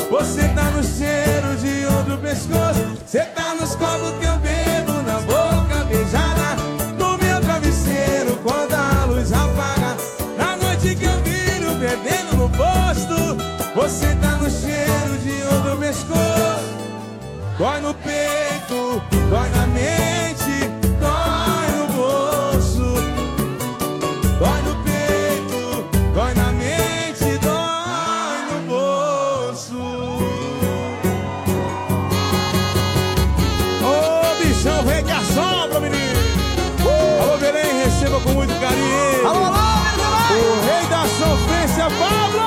Você tá no cheiro de outro pescoço. Você tá nos copos que eu bebo, na boca beijada, no meu travesseiro quando a luz apaga. Na noite que eu viro bebendo no posto. Você tá no cheiro de outro pescoço. Dói no peito, dói na mente, dói no bolso. Dói no peito, dói na mente, dói no bolso. Ô, bichão, vem que assombra, menino. Alô, Belém, receba com muito carinho. Alô, alô, Belém. O rei da sofrência, Pablo.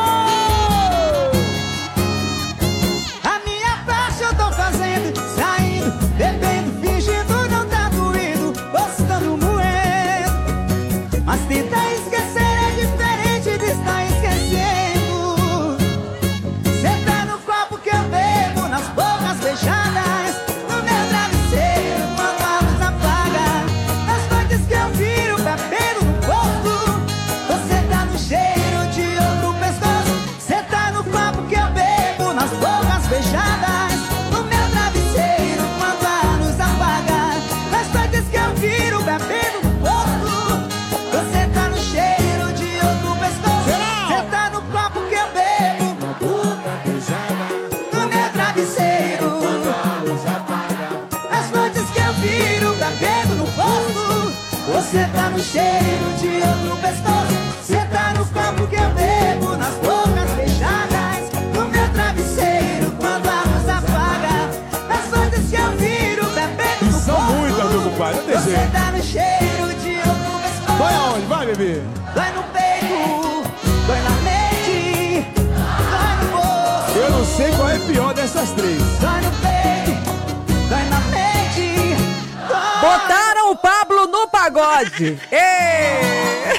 A minha parte eu tô fazendo, saindo, bebendo, fingindo não tá doendo, gostando moendo. Mas tentar esquecer é diferente de estar esquecendo. Cê tá no copo que eu bebo, nas bocas beijadas, no meu travesseiro quando a luz apaga. Nas noites que eu viro bebendo no posto. Você tá no cheiro de outro pescoço. Cê tá no copo que eu bebo, nas bocas beijadas, no meu travesseiro quando a luz apaga. Nas noites que eu viro bebendo no posto. Você tá no cheiro de outro pescoço. Cê tá no copo que eu bebo, na boca beijada, no meu travesseiro quando a luz apaga. Nas noites que eu viro bebendo no posto. Você tá no cheiro de outro pescoço. Cê tá no copo que eu bebo, nas bocas beijadas, no meu travesseiro quando a luz apaga. Nas noites que eu viro bebendo no São muitas, meu posto. compadre, não tem Você jeito. tá no cheiro de outro pescoço. Vai aonde? Vai, bebê. Dói no peito, dói na mente, dói no bolso. Eu não sei qual é pior dessas três. Dói no peito, dói na mente, dói. Botaram o Pablo no pagode. Ê!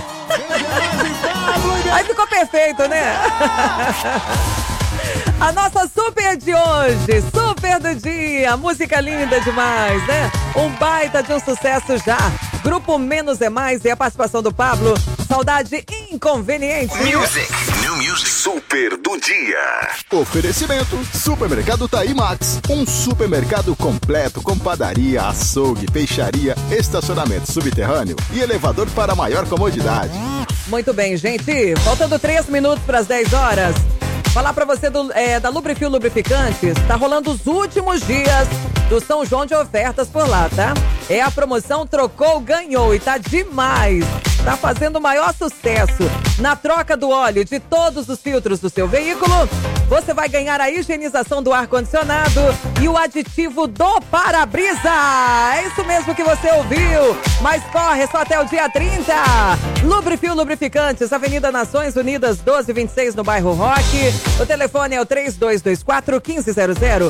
Aí ficou perfeito, né? A nossa super de hoje, super do dia, música linda demais, né? Um baita de um sucesso já. Grupo Menos é Mais e a participação do Pablo, Saudade Inconveniente. Music, New Music, super do dia. Oferecimento: Supermercado Taimax, um supermercado completo com padaria, açougue, peixaria, estacionamento subterrâneo e elevador para maior comodidade. Muito bem, gente. Faltando 3 minutos para as 10 horas. Falar pra você da Lubrifil Lubrificantes. Tá rolando os últimos dias do São João de ofertas por lá, tá? É a promoção Trocou, Ganhou e tá demais. Tá fazendo o maior sucesso. Na troca do óleo de todos os filtros do seu veículo, você vai ganhar a higienização do ar-condicionado e o aditivo do para-brisa. É isso mesmo que você ouviu. Mas corre só até o dia 30. Lubrifil Lubrificantes, Avenida Nações Unidas 1226 no bairro Roque. O telefone é o 3224-1500.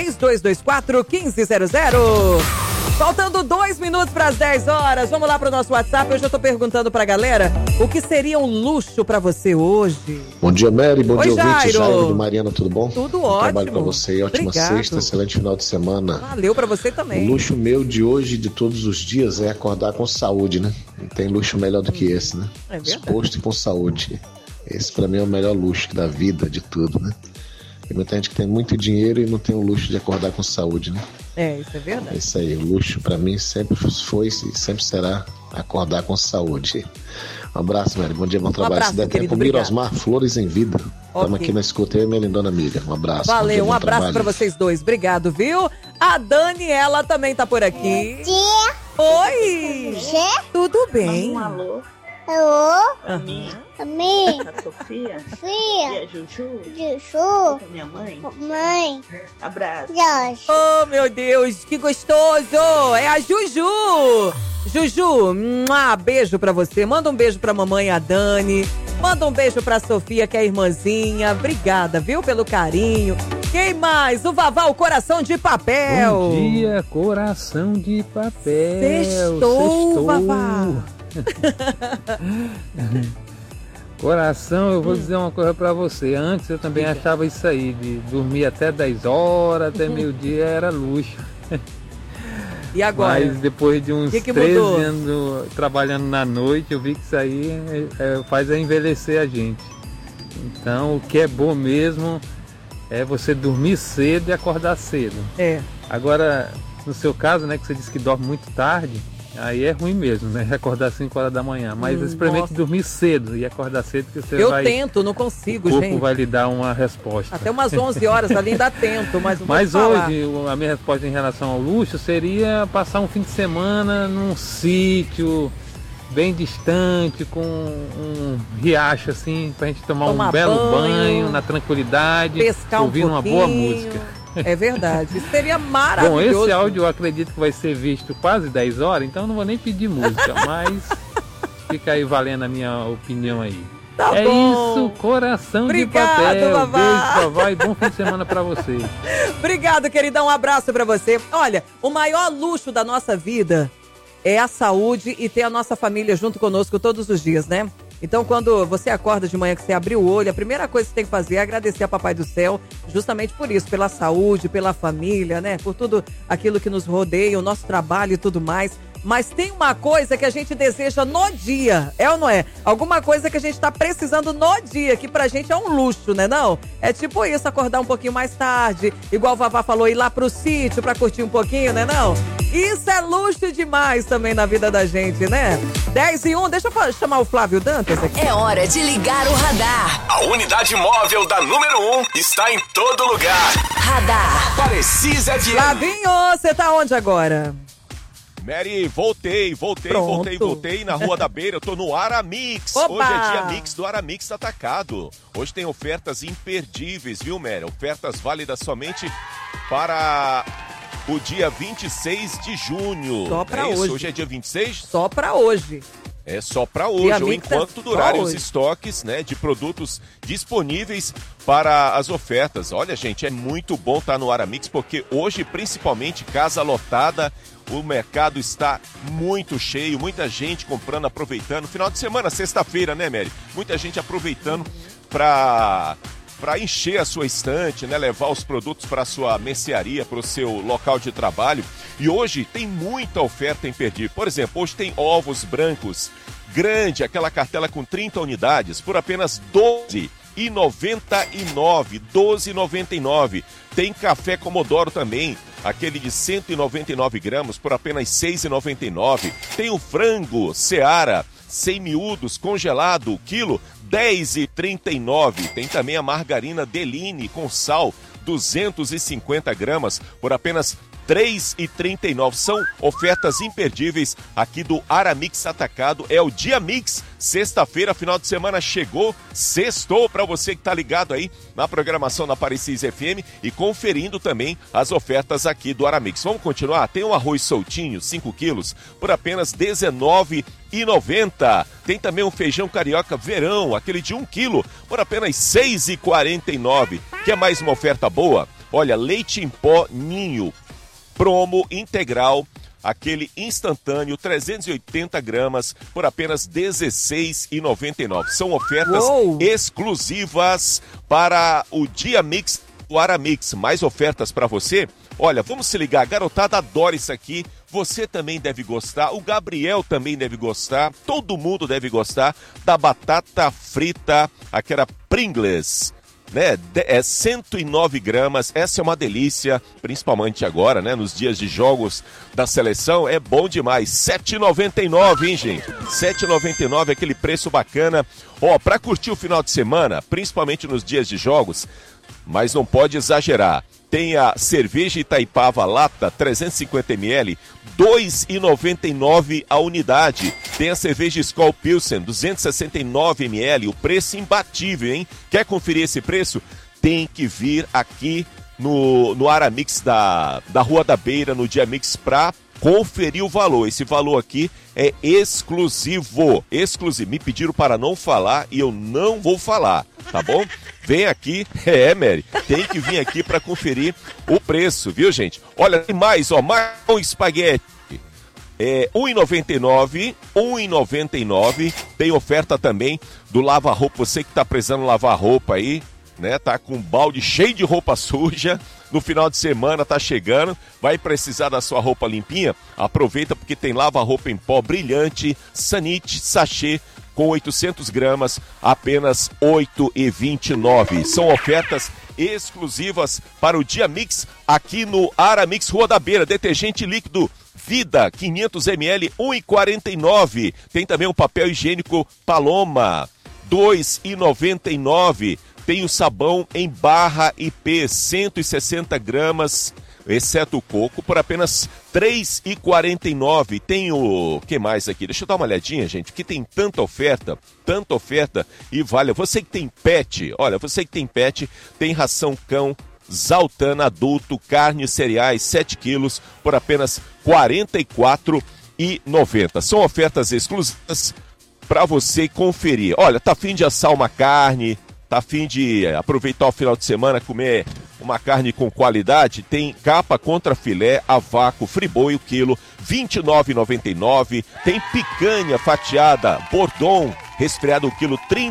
3224-1500. Faltando 2 minutos para as 10 horas. Vamos lá para o nosso WhatsApp. Hoje eu tô perguntando pra galera o que seria um luxo pra você hoje. Bom dia, Mary. Bom dia, Jairo. ouvinte. Jairo do Mariana, tudo bom? Tudo Bom ótimo. trabalho pra você. Ótima Obrigado. sexta, excelente final de semana. Valeu pra você O também. luxo meu de hoje, de todos os dias, é acordar com saúde, né? Não tem luxo melhor do que esse, né? É verdade. Disposto e com saúde. Esse pra mim é o melhor luxo da vida, de tudo, né? Tem muita gente que tem muito dinheiro e não tem o luxo de acordar com saúde, né? É, isso é É verdade. isso aí, o luxo pra mim sempre foi e sempre será acordar com saúde. Um abraço, Mary. Bom dia, bom trabalho. abraço, Se der querido, tempo, Mirosmar, Flores em Vida. Estamos Ok. aqui na escuta, eu e minha lindona amiga. Um abraço. Bom dia, Valeu, bom um abraço trabalho. pra vocês dois. Obrigado, viu? A Daniela também tá por aqui. Tia, Oi! você? Tudo bem? Um alô Alô? pra mim, Mãe? a Sofia e Filha? a Juju, Juju? pra minha mãe. Mãe? Abraço. Jorge? Oh, meu Deus, que gostoso! É a Juju! Juju, beijo pra você. Manda um beijo pra mamãe, a Dani. Manda um beijo pra Sofia, que é a irmãzinha. Obrigada, viu, pelo carinho. Quem mais? O Vavá, o coração de papel. Bom dia, coração de papel. Sextou, Vavá. Coração, eu vou dizer uma coisa pra você. Antes eu também achava isso aí, de dormir até 10 horas, até meio-dia era luxo. E agora? Mas depois de uns Que 13 mudou? anos trabalhando na noite, eu vi que isso aí faz envelhecer a gente. Então, o que é bom mesmo é você dormir cedo e acordar cedo. Agora, no seu caso, né, que você disse que dorme muito tarde, aí é ruim mesmo, né? Acordar às 5 horas da manhã. Mas experimente dormir cedo e acordar cedo que você vai... Eu tento, não consigo, gente. O corpo vai lhe dar uma resposta. Até umas 11 horas ali ainda tento, mas não vou Mas falar. hoje, a minha resposta em relação ao luxo seria passar um fim de semana num sítio bem distante, com um riacho assim, pra gente tomar um belo banho na tranquilidade, pescar ouvindo uma boa pouquinho. música. É verdade, isso seria maravilhoso. Bom, esse áudio eu acredito que vai ser visto quase 10 horas, então eu não vou nem pedir música, mas fica aí valendo a minha opinião aí. Tá é bom. Isso, coração Obrigado, de papel. Vavá. Beijo, Vavá, e bom fim de semana pra você. Obrigado, queridão, um abraço pra você. Olha, o maior luxo da nossa vida é a saúde e ter a nossa família junto conosco todos os dias, né? Então, quando você acorda de manhã, que você abriu o olho, a primeira coisa que você tem que fazer é agradecer a Papai do Céu, justamente por isso, pela saúde, pela família, né? Por tudo aquilo que nos rodeia, o nosso trabalho e tudo mais. Mas tem uma coisa que a gente deseja no dia, é ou não é? Alguma coisa que a gente tá precisando no dia, que pra gente é um luxo, né não? É tipo isso, acordar um pouquinho mais tarde, igual o Vavá falou, ir lá pro sítio pra curtir um pouquinho, né não? Isso é luxo demais também na vida da gente, né? 10:01, deixa eu chamar o Flávio Dantas aqui. É hora de ligar o radar. A unidade móvel da número 1 está em todo lugar. Radar. Precisa de... Flavinho, você tá onde agora? Mary, voltei na Rua da Beira, eu tô no Aramix. Opa! Hoje é dia mix do Aramix Atacado. Hoje tem ofertas imperdíveis, viu, Mary? Ofertas válidas somente para o dia 26 de junho. Só pra hoje. Hoje é dia 26? Só pra hoje. É só para hoje, ou enquanto durarem os hoje. estoques, né, de produtos disponíveis para as ofertas. Olha, gente, é muito bom estar no Aramix, porque hoje, principalmente, casa lotada, o mercado está muito cheio, muita gente comprando, aproveitando. Final de semana, sexta-feira, né, Mary? Muita gente aproveitando para encher a sua estante, né? Levar os produtos para a sua mercearia, para o seu local de trabalho. E hoje tem muita oferta imperdível. Por exemplo, hoje tem ovos brancos, grande, aquela cartela com 30 unidades, por apenas R$12,99. R$12,99. Tem café Comodoro também, aquele de 199 gramas, por apenas R$6,99. Tem o frango Seara, 100 miúdos, congelado, o quilo, R$10,39. Tem também a margarina Deline com sal, 250 gramas, por apenas R$3,39. São ofertas imperdíveis aqui do Aramix Atacado. É o Dia Mix. Sexta-feira, final de semana chegou. Sextou para você que tá ligado aí na programação da Parecis FM e conferindo também as ofertas aqui do Aramix. Vamos continuar? Tem um arroz soltinho, 5 quilos, por apenas R$19,90. Tem também um feijão carioca verão, aquele de 1 quilo, por apenas R$6,49. Quer mais uma oferta boa? Olha, leite em pó Ninho, promo integral, aquele instantâneo, 380 gramas, por apenas R$16,99. São ofertas exclusivas para o Dia Mix do Aramix. Mais ofertas para você? Olha, vamos se ligar, a garotada adora isso aqui. Você também deve gostar, o Gabriel também deve gostar, todo mundo deve gostar da batata frita, aquela Pringles, né? É 109 gramas, essa é uma delícia, principalmente agora, né? Nos dias de jogos da seleção, é bom demais. R$7,99, hein, gente? R$7,99, aquele preço bacana. Ó, pra curtir o final de semana, principalmente nos dias de jogos, mas não pode exagerar. Tem a cerveja Itaipava lata, 350 ml, R$2,99 a unidade. Tem a cerveja Skol Pilsen, 269 ml, o preço imbatível, hein? Quer conferir esse preço? Tem que vir aqui no Aramix da Rua da Beira, no Dia Mix, pra conferir o valor. Esse valor aqui é exclusivo. Exclusivo. Me pediram para não falar e eu não vou falar, tá bom? Vem aqui, Mary, tem que vir aqui para conferir o preço, viu, gente? Olha, tem mais, ó, mais um espaguete. R$1,99, R$1,99. Tem oferta também do lava-roupa. Você que tá precisando lavar roupa aí, né? Tá com um balde cheio de roupa suja. No final de semana tá chegando, vai precisar da sua roupa limpinha? Aproveita porque tem lava-roupa em pó brilhante, Sanite, sachê, com 800 gramas, apenas R$8,29. São ofertas exclusivas para o Dia Mix aqui no Aramix Rua da Beira. Detergente líquido Vida, 500 ml, 1,49. Tem também o papel higiênico Paloma, 2,99. Tem o sabão em barra IP, 160 gramas, exceto o coco, por apenas R$ 3,49. Tem o que mais aqui? Deixa eu dar uma olhadinha, gente, que tem tanta oferta e vale. Você que tem pet, olha, você que tem pet, tem ração cão Zaltana adulto, carne e cereais, 7 quilos, por apenas R$ 44,90. São ofertas exclusivas para você conferir. Olha, tá a fim de assar uma carne, tá a fim de aproveitar o final de semana, comer uma carne com qualidade? Tem capa contra filé a vácuo Friboi o quilo, R$ 29,99. Tem picanha fatiada Bordon resfriado o quilo, R$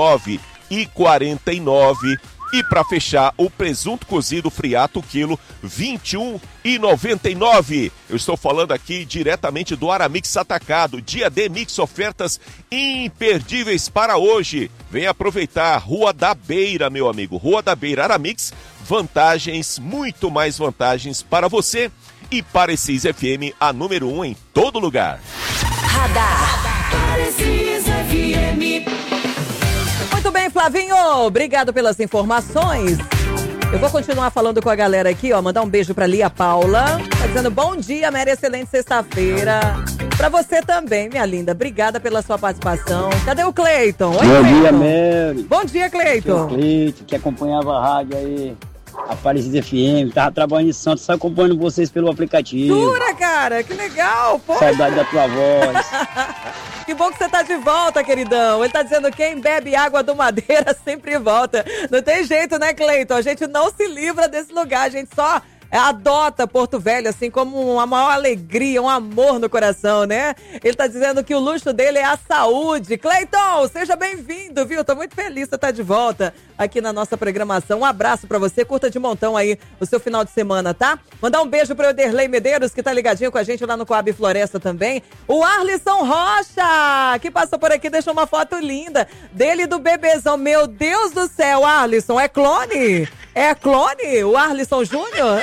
39,49. E para fechar, o presunto cozido Friato quilo, R$ 21,99. Eu estou falando aqui diretamente do Aramix Atacado. Dia D Mix, ofertas imperdíveis para hoje. Vem aproveitar. Rua da Beira, meu amigo. Rua da Beira, Aramix. Vantagens, muito mais vantagens para você e para Parecis FM, a número 1 em todo lugar. Radar. Parecis FM. Muito bem, Flavinho, obrigado pelas informações. Eu vou continuar falando com a galera aqui, ó, mandar um beijo pra Lia Paula, tá dizendo bom dia, Mary, excelente sexta-feira. Pra você também, minha linda, obrigada pela sua participação. Cadê o Cleiton? Oi, bom Cleiton. dia, Mary. Bom dia, Cleiton. Cleiton, que acompanhava a rádio aí, a Parecis FM, tava trabalhando em Santos, só acompanhando vocês pelo aplicativo. Jura, cara, que legal, pô. Saudade da tua voz. Que bom que você tá de volta, queridão. Ele tá dizendo que quem bebe água do Madeira sempre volta. Não tem jeito, né, Cleiton? A gente não se livra desse lugar, a gente só adota Porto Velho, assim, como uma maior alegria, um amor no coração, né? Ele tá dizendo que o luxo dele é a saúde. Cleiton, seja bem-vindo, viu? Tô muito feliz de você estar de volta aqui na nossa programação. Um abraço pra você, curta de montão aí o seu final de semana, tá? Mandar um beijo pro Ederlei Medeiros, que tá ligadinho com a gente lá no Coab Floresta também. O Arlisson Rocha, que passou por aqui, deixou uma foto linda dele e do bebezão. Meu Deus do céu, Arlisson, é clone? É clone? O Arlisson Júnior?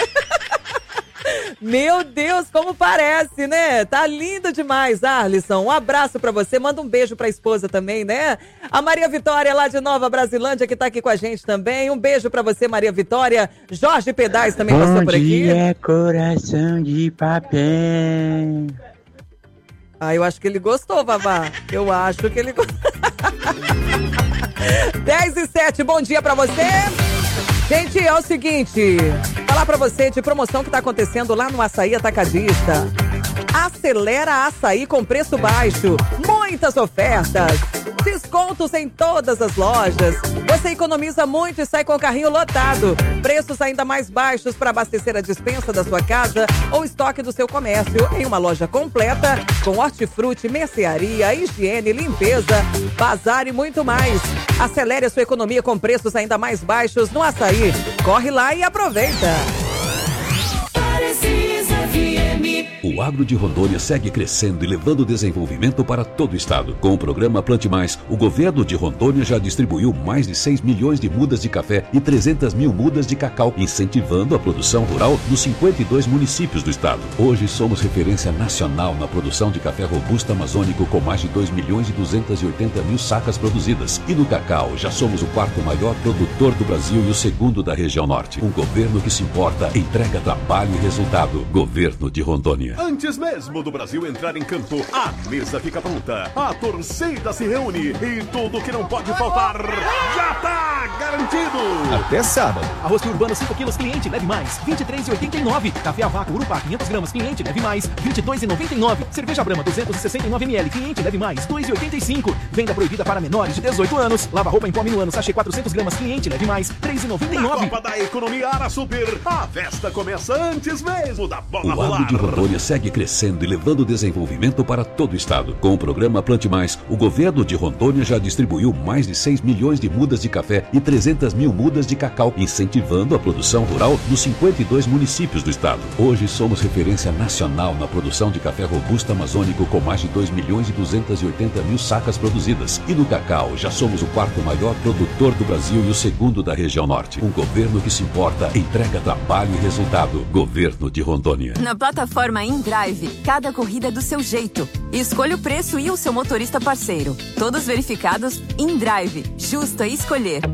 Meu Deus, como parece, né? Tá lindo demais, Arlisson. Um abraço pra você, manda um beijo pra esposa também, né? A Maria Vitória, lá de Nova Brasilândia, que tá aqui com a gente também. Um beijo pra você, Maria Vitória. Jorge Pedais também passou por aqui. Bom dia, coração de papel. Ah, eu acho que ele gostou, Vavá. Eu acho que ele gostou. 10:07, bom dia pra você. Gente, é o seguinte, falar pra você de promoção que tá acontecendo lá no Açaí Atacadista. Acelera Açaí com preço baixo, muitas ofertas, descontos em todas as lojas. Você economiza muito e sai com o carrinho lotado. Preços ainda mais baixos para abastecer a despensa da sua casa ou estoque do seu comércio em uma loja completa com hortifruti, mercearia, higiene, limpeza, bazar e muito mais. Acelere a sua economia com preços ainda mais baixos no Açaí. Corre lá e aproveita. O agro de Rondônia segue crescendo e levando desenvolvimento para todo o estado. Com o programa Plante Mais, o governo de Rondônia já distribuiu mais de 6 milhões de mudas de café e 300 mil mudas de cacau, incentivando a produção rural nos 52 municípios do estado. Hoje somos referência nacional na produção de café robusto amazônico com mais de 2 milhões e 280 mil sacas produzidas. E no cacau já somos o 4º maior produtor do Brasil e o 2º da região norte. Um governo que se importa, entrega trabalho e resultado. Governo de Rondônia. Antes mesmo do Brasil entrar em campo, a mesa fica pronta, a torcida se reúne e tudo que não pode faltar já tá garantido. Até sábado. Arroz urbano 5 quilos, cliente leve mais, R$ 23,89. Café a vácuo Urupá 500 gramas, cliente leve mais, R$ 22,99. Cerveja Brahma 269 ml, cliente leve mais, R$ 2,85. Venda proibida para menores de 18 anos. Lava roupa em pó Minuano, sachê 400 gramas, cliente leve mais, R$ 3,99. Na Copa da Economia Ara Super, a festa começa antes mesmo da bola rolar. O agro de Rondônia segue crescendo e levando desenvolvimento para todo o estado. Com o programa Plante Mais, o governo de Rondônia já distribuiu mais de 6 milhões de mudas de café e 300 mil mudas de cacau, incentivando a produção rural nos 52 municípios do estado. Hoje somos referência nacional na produção de café robusto amazônico com mais de 2.280.000 sacas produzidas. E no cacau já somos o 4º maior produtor do Brasil e o 2º da região norte. Um governo que se importa, entrega trabalho e resultado. Governo de Rondônia. Na plataforma InDrive, cada corrida é do seu jeito. Escolha o preço e o seu motorista parceiro. Todos verificados. InDrive. Justo é escolher.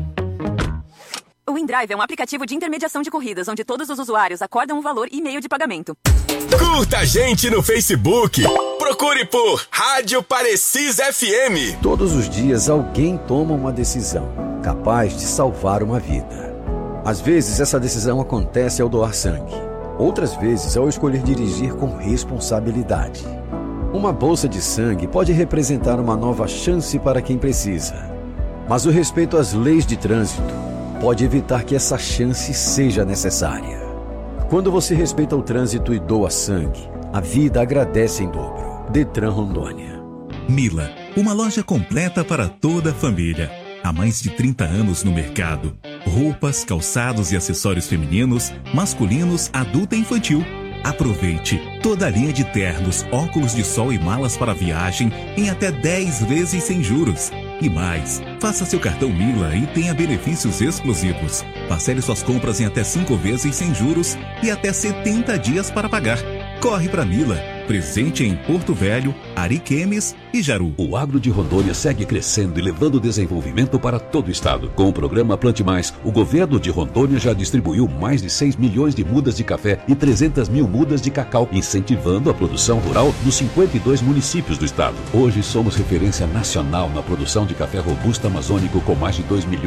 O InDrive é um aplicativo de intermediação de corridas, onde todos os usuários acordam um valor e meio de pagamento. Curta a gente no Facebook. Procure por Rádio Parecis FM. Todos os dias alguém toma uma decisão capaz de salvar uma vida. Às vezes essa decisão acontece ao doar sangue. Outras vezes ao escolher dirigir com responsabilidade. Uma bolsa de sangue pode representar uma nova chance para quem precisa. Mas o respeito às leis de trânsito pode evitar que essa chance seja necessária. Quando você respeita o trânsito e doa sangue, a vida agradece em dobro. Detran Rondônia. Mila, uma loja completa para toda a família. Há mais de 30 anos no mercado. Roupas, calçados e acessórios femininos, masculinos, adulto e infantil. Aproveite toda a linha de ternos, óculos de sol e malas para viagem em até 10 vezes sem juros. E mais, faça seu cartão Mila e tenha benefícios exclusivos. Parcele suas compras em até 5 vezes sem juros e até 70 dias para pagar. Corre para Mila, presente em Porto Velho, Ariquemes e Jaru. O agro de Rondônia segue crescendo e levando desenvolvimento para todo o estado. Com o programa Plante Mais, o governo de Rondônia já distribuiu mais de 6 milhões de mudas de café e 300 mil mudas de cacau, incentivando a produção rural nos 52 municípios do estado. Hoje somos referência nacional na produção de café robusto amazônico com mais de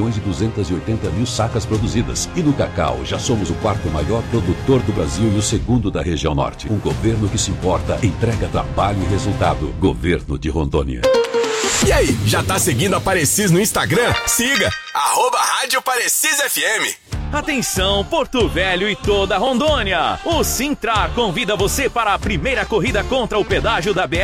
2.280.000 sacas produzidas. E no cacau já somos o 4º maior produtor do Brasil e o 2º da região norte. Um governo que se importa, entrega trabalho e resultado. Governo de Rondônia. E aí, já tá seguindo a Parecis no Instagram? Siga, @Rádio Parecis FM. Atenção, Porto Velho e toda Rondônia! O Sintrar convida você para a primeira corrida contra o pedágio da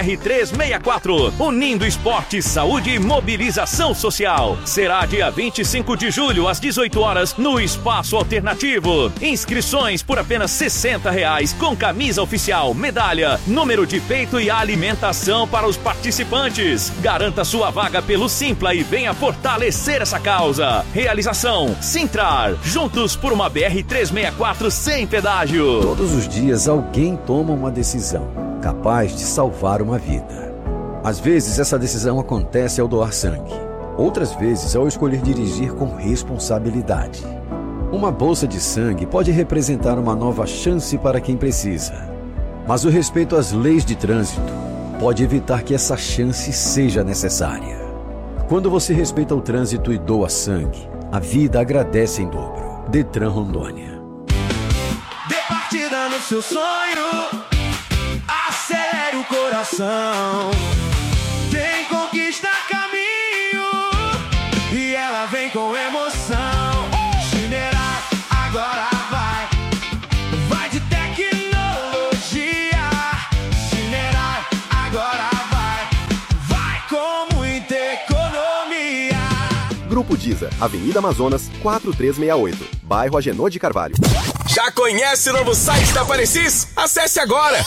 BR-364, unindo esporte, saúde e mobilização social. Será dia 25 de julho, às 18 horas, no Espaço Alternativo. Inscrições por apenas R$60, com camisa oficial, medalha, número de peito e alimentação para os participantes. Garanta sua vaga pelo Simpla e venha fortalecer essa causa. Realização, Sintrar, junto por uma BR-364 sem pedágio. Todos os dias alguém toma uma decisão capaz de salvar uma vida. Às vezes essa decisão acontece ao doar sangue. Outras vezes ao escolher dirigir com responsabilidade. Uma bolsa de sangue pode representar uma nova chance para quem precisa. Mas o respeito às leis de trânsito pode evitar que essa chance seja necessária. Quando você respeita o trânsito e doa sangue, a vida agradece em dobro. Detran Rondônia. Dê partida no seu sonho, acelere o coração. Tem conquista caminho e ela vem com emoção. Chinerar agora vai de tecnologia. Chinerar agora vai com muita economia. Grupo Diza, Avenida Amazonas, 4368, bairro Agenor de Carvalho. Já conhece o novo site da Parecis? Acesse agora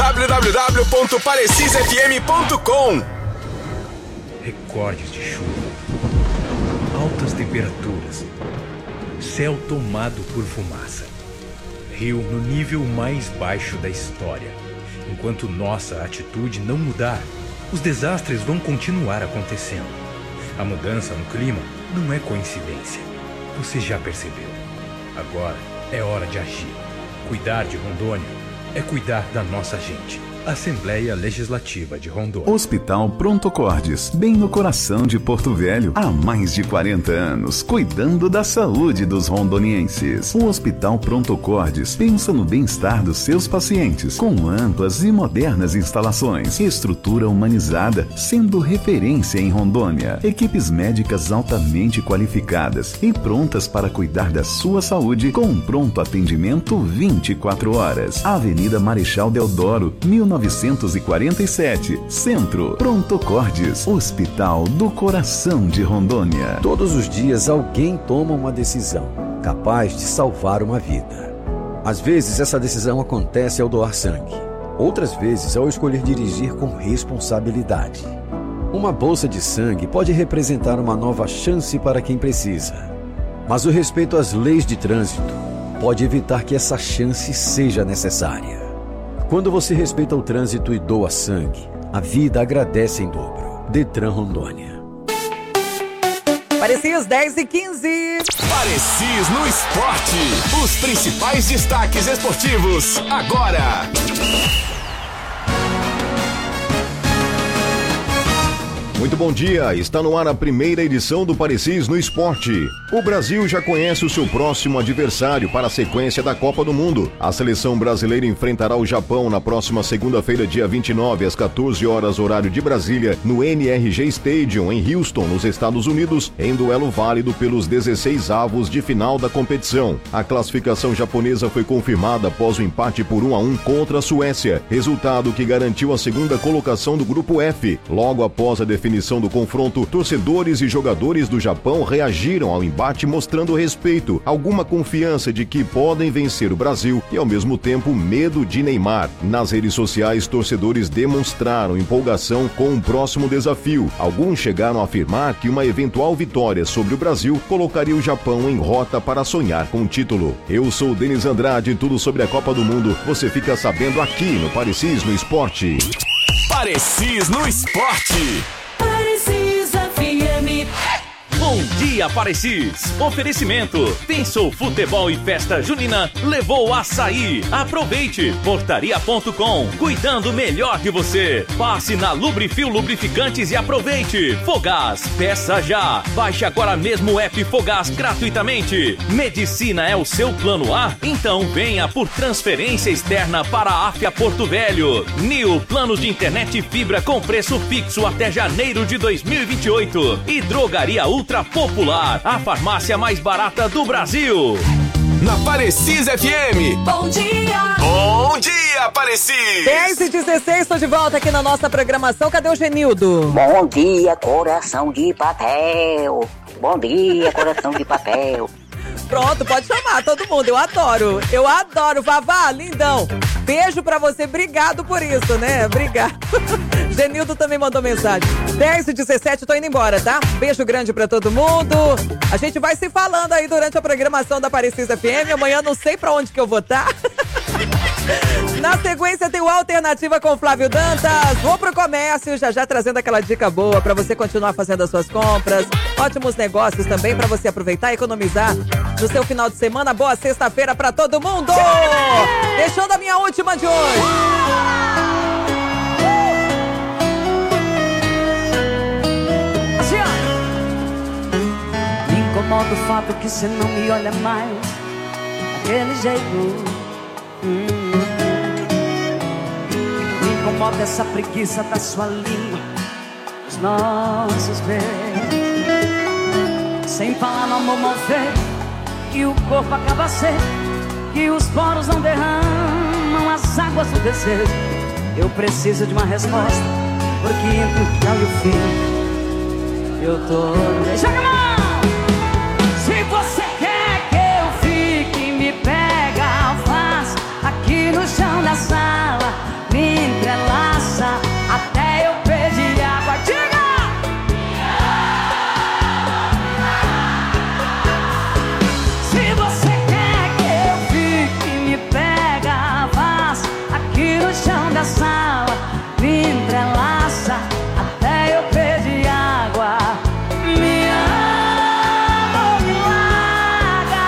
www.parecisfm.com. Recordes de chuva, altas temperaturas, céu tomado por fumaça, rio no nível mais baixo da história. Enquanto nossa atitude não mudar, os desastres vão continuar acontecendo. A mudança no clima não é coincidência. Você já percebeu. Agora é hora de agir. Cuidar de Rondônia é cuidar da nossa gente. Assembleia Legislativa de Rondônia. Hospital Pronto Cordes, bem no coração de Porto Velho, há mais de 40 anos, cuidando da saúde dos rondonienses. O Hospital Pronto Cordes pensa no bem-estar dos seus pacientes, com amplas e modernas instalações, estrutura humanizada, sendo referência em Rondônia, equipes médicas altamente qualificadas e prontas para cuidar da sua saúde com um pronto atendimento 24 horas. Avenida Marechal Deodoro, 1900 1947. Centro. Prontocordes. Hospital do Coração de Rondônia. Todos os dias alguém toma uma decisão capaz de salvar uma vida. Às vezes essa decisão acontece ao doar sangue. Outras vezes ao escolher dirigir com responsabilidade. Uma bolsa de sangue pode representar uma nova chance para quem precisa. Mas o respeito às leis de trânsito pode evitar que essa chance seja necessária. Quando você respeita o trânsito e doa sangue, a vida agradece em dobro. Detran Rondônia. Parecis 10h15. Parecis no esporte. Os principais destaques esportivos agora. Muito bom dia, está no ar a primeira edição do Parecis no Esporte. O Brasil já conhece o seu próximo adversário para a sequência da Copa do Mundo. A seleção brasileira enfrentará o Japão na próxima segunda-feira, dia 29, às 14 horas, horário de Brasília, no NRG Stadium, em Houston, nos Estados Unidos, em duelo válido pelos 16 avos de final da competição. A classificação japonesa foi confirmada após o empate por 1-1 contra a Suécia, resultado que garantiu a segunda colocação do Grupo F. Logo após a definição do confronto, torcedores e jogadores do Japão reagiram ao embate mostrando respeito, alguma confiança de que podem vencer o Brasil e ao mesmo tempo medo de Neymar. Nas redes sociais, torcedores demonstraram empolgação com o próximo desafio. Alguns chegaram a afirmar que uma eventual vitória sobre o Brasil colocaria o Japão em rota para sonhar com o título. Eu sou o Denis Andrade, tudo sobre a Copa do Mundo você fica sabendo aqui no Parecis no Esporte. Parecis no Esporte. Parecis FM. Bom dia, Parecis. Oferecimento. Pensou futebol e festa junina? Levou açaí. Aproveite. Portaria.com. Cuidando melhor de você. Passe na Lubrifil Lubrificantes e aproveite. Fogás. Peça já. Baixe agora mesmo o app Fogás gratuitamente. Medicina é o seu plano A? Então venha por transferência externa para a Áfia Porto Velho. Nil, plano de internet e fibra com preço fixo até janeiro de 2028. E Drogaria Ultra Popular, a farmácia mais barata do Brasil. Na Parecis FM. Bom dia! Bom dia, Parecis! 10h16, estou de volta aqui na nossa programação. Cadê o Genildo? Bom dia, coração de papel. Bom dia, coração de papel. Pronto, pode chamar todo mundo, eu adoro, Vavá, lindão. Beijo pra você, obrigado por isso, né? Obrigado. Genildo também mandou mensagem. 10h17, tô indo embora, tá? Beijo grande pra todo mundo. A gente vai se falando aí durante a programação da Parecis FM. Amanhã não sei pra onde que eu vou estar. Na sequência tem o Alternativa com Flávio Dantas. Vou pro comércio, já trazendo aquela dica boa pra você continuar fazendo as suas compras. Ótimos negócios também pra você aproveitar e economizar no seu final de semana. Boa sexta-feira pra todo mundo! Deixando a minha última de hoje. Me incomoda o fato que você não me olha mais daquele jeito. Me incomoda essa preguiça da sua língua, os nossos beijos. Sem falar no amor mal feito, que o corpo acaba seco, que os poros não derramam as águas do desejo. Eu preciso de uma resposta, porque entre o tchau e o fim eu tô... Joga a mão! Se você quer que eu fique, me pega, faz aqui no chão da sala, me entrelaça até eu pedir água. Diga! Se você quer que eu fique, me pega, faz aqui no chão da sala, me entrelaça até eu pedir água. Me ama ou me larga.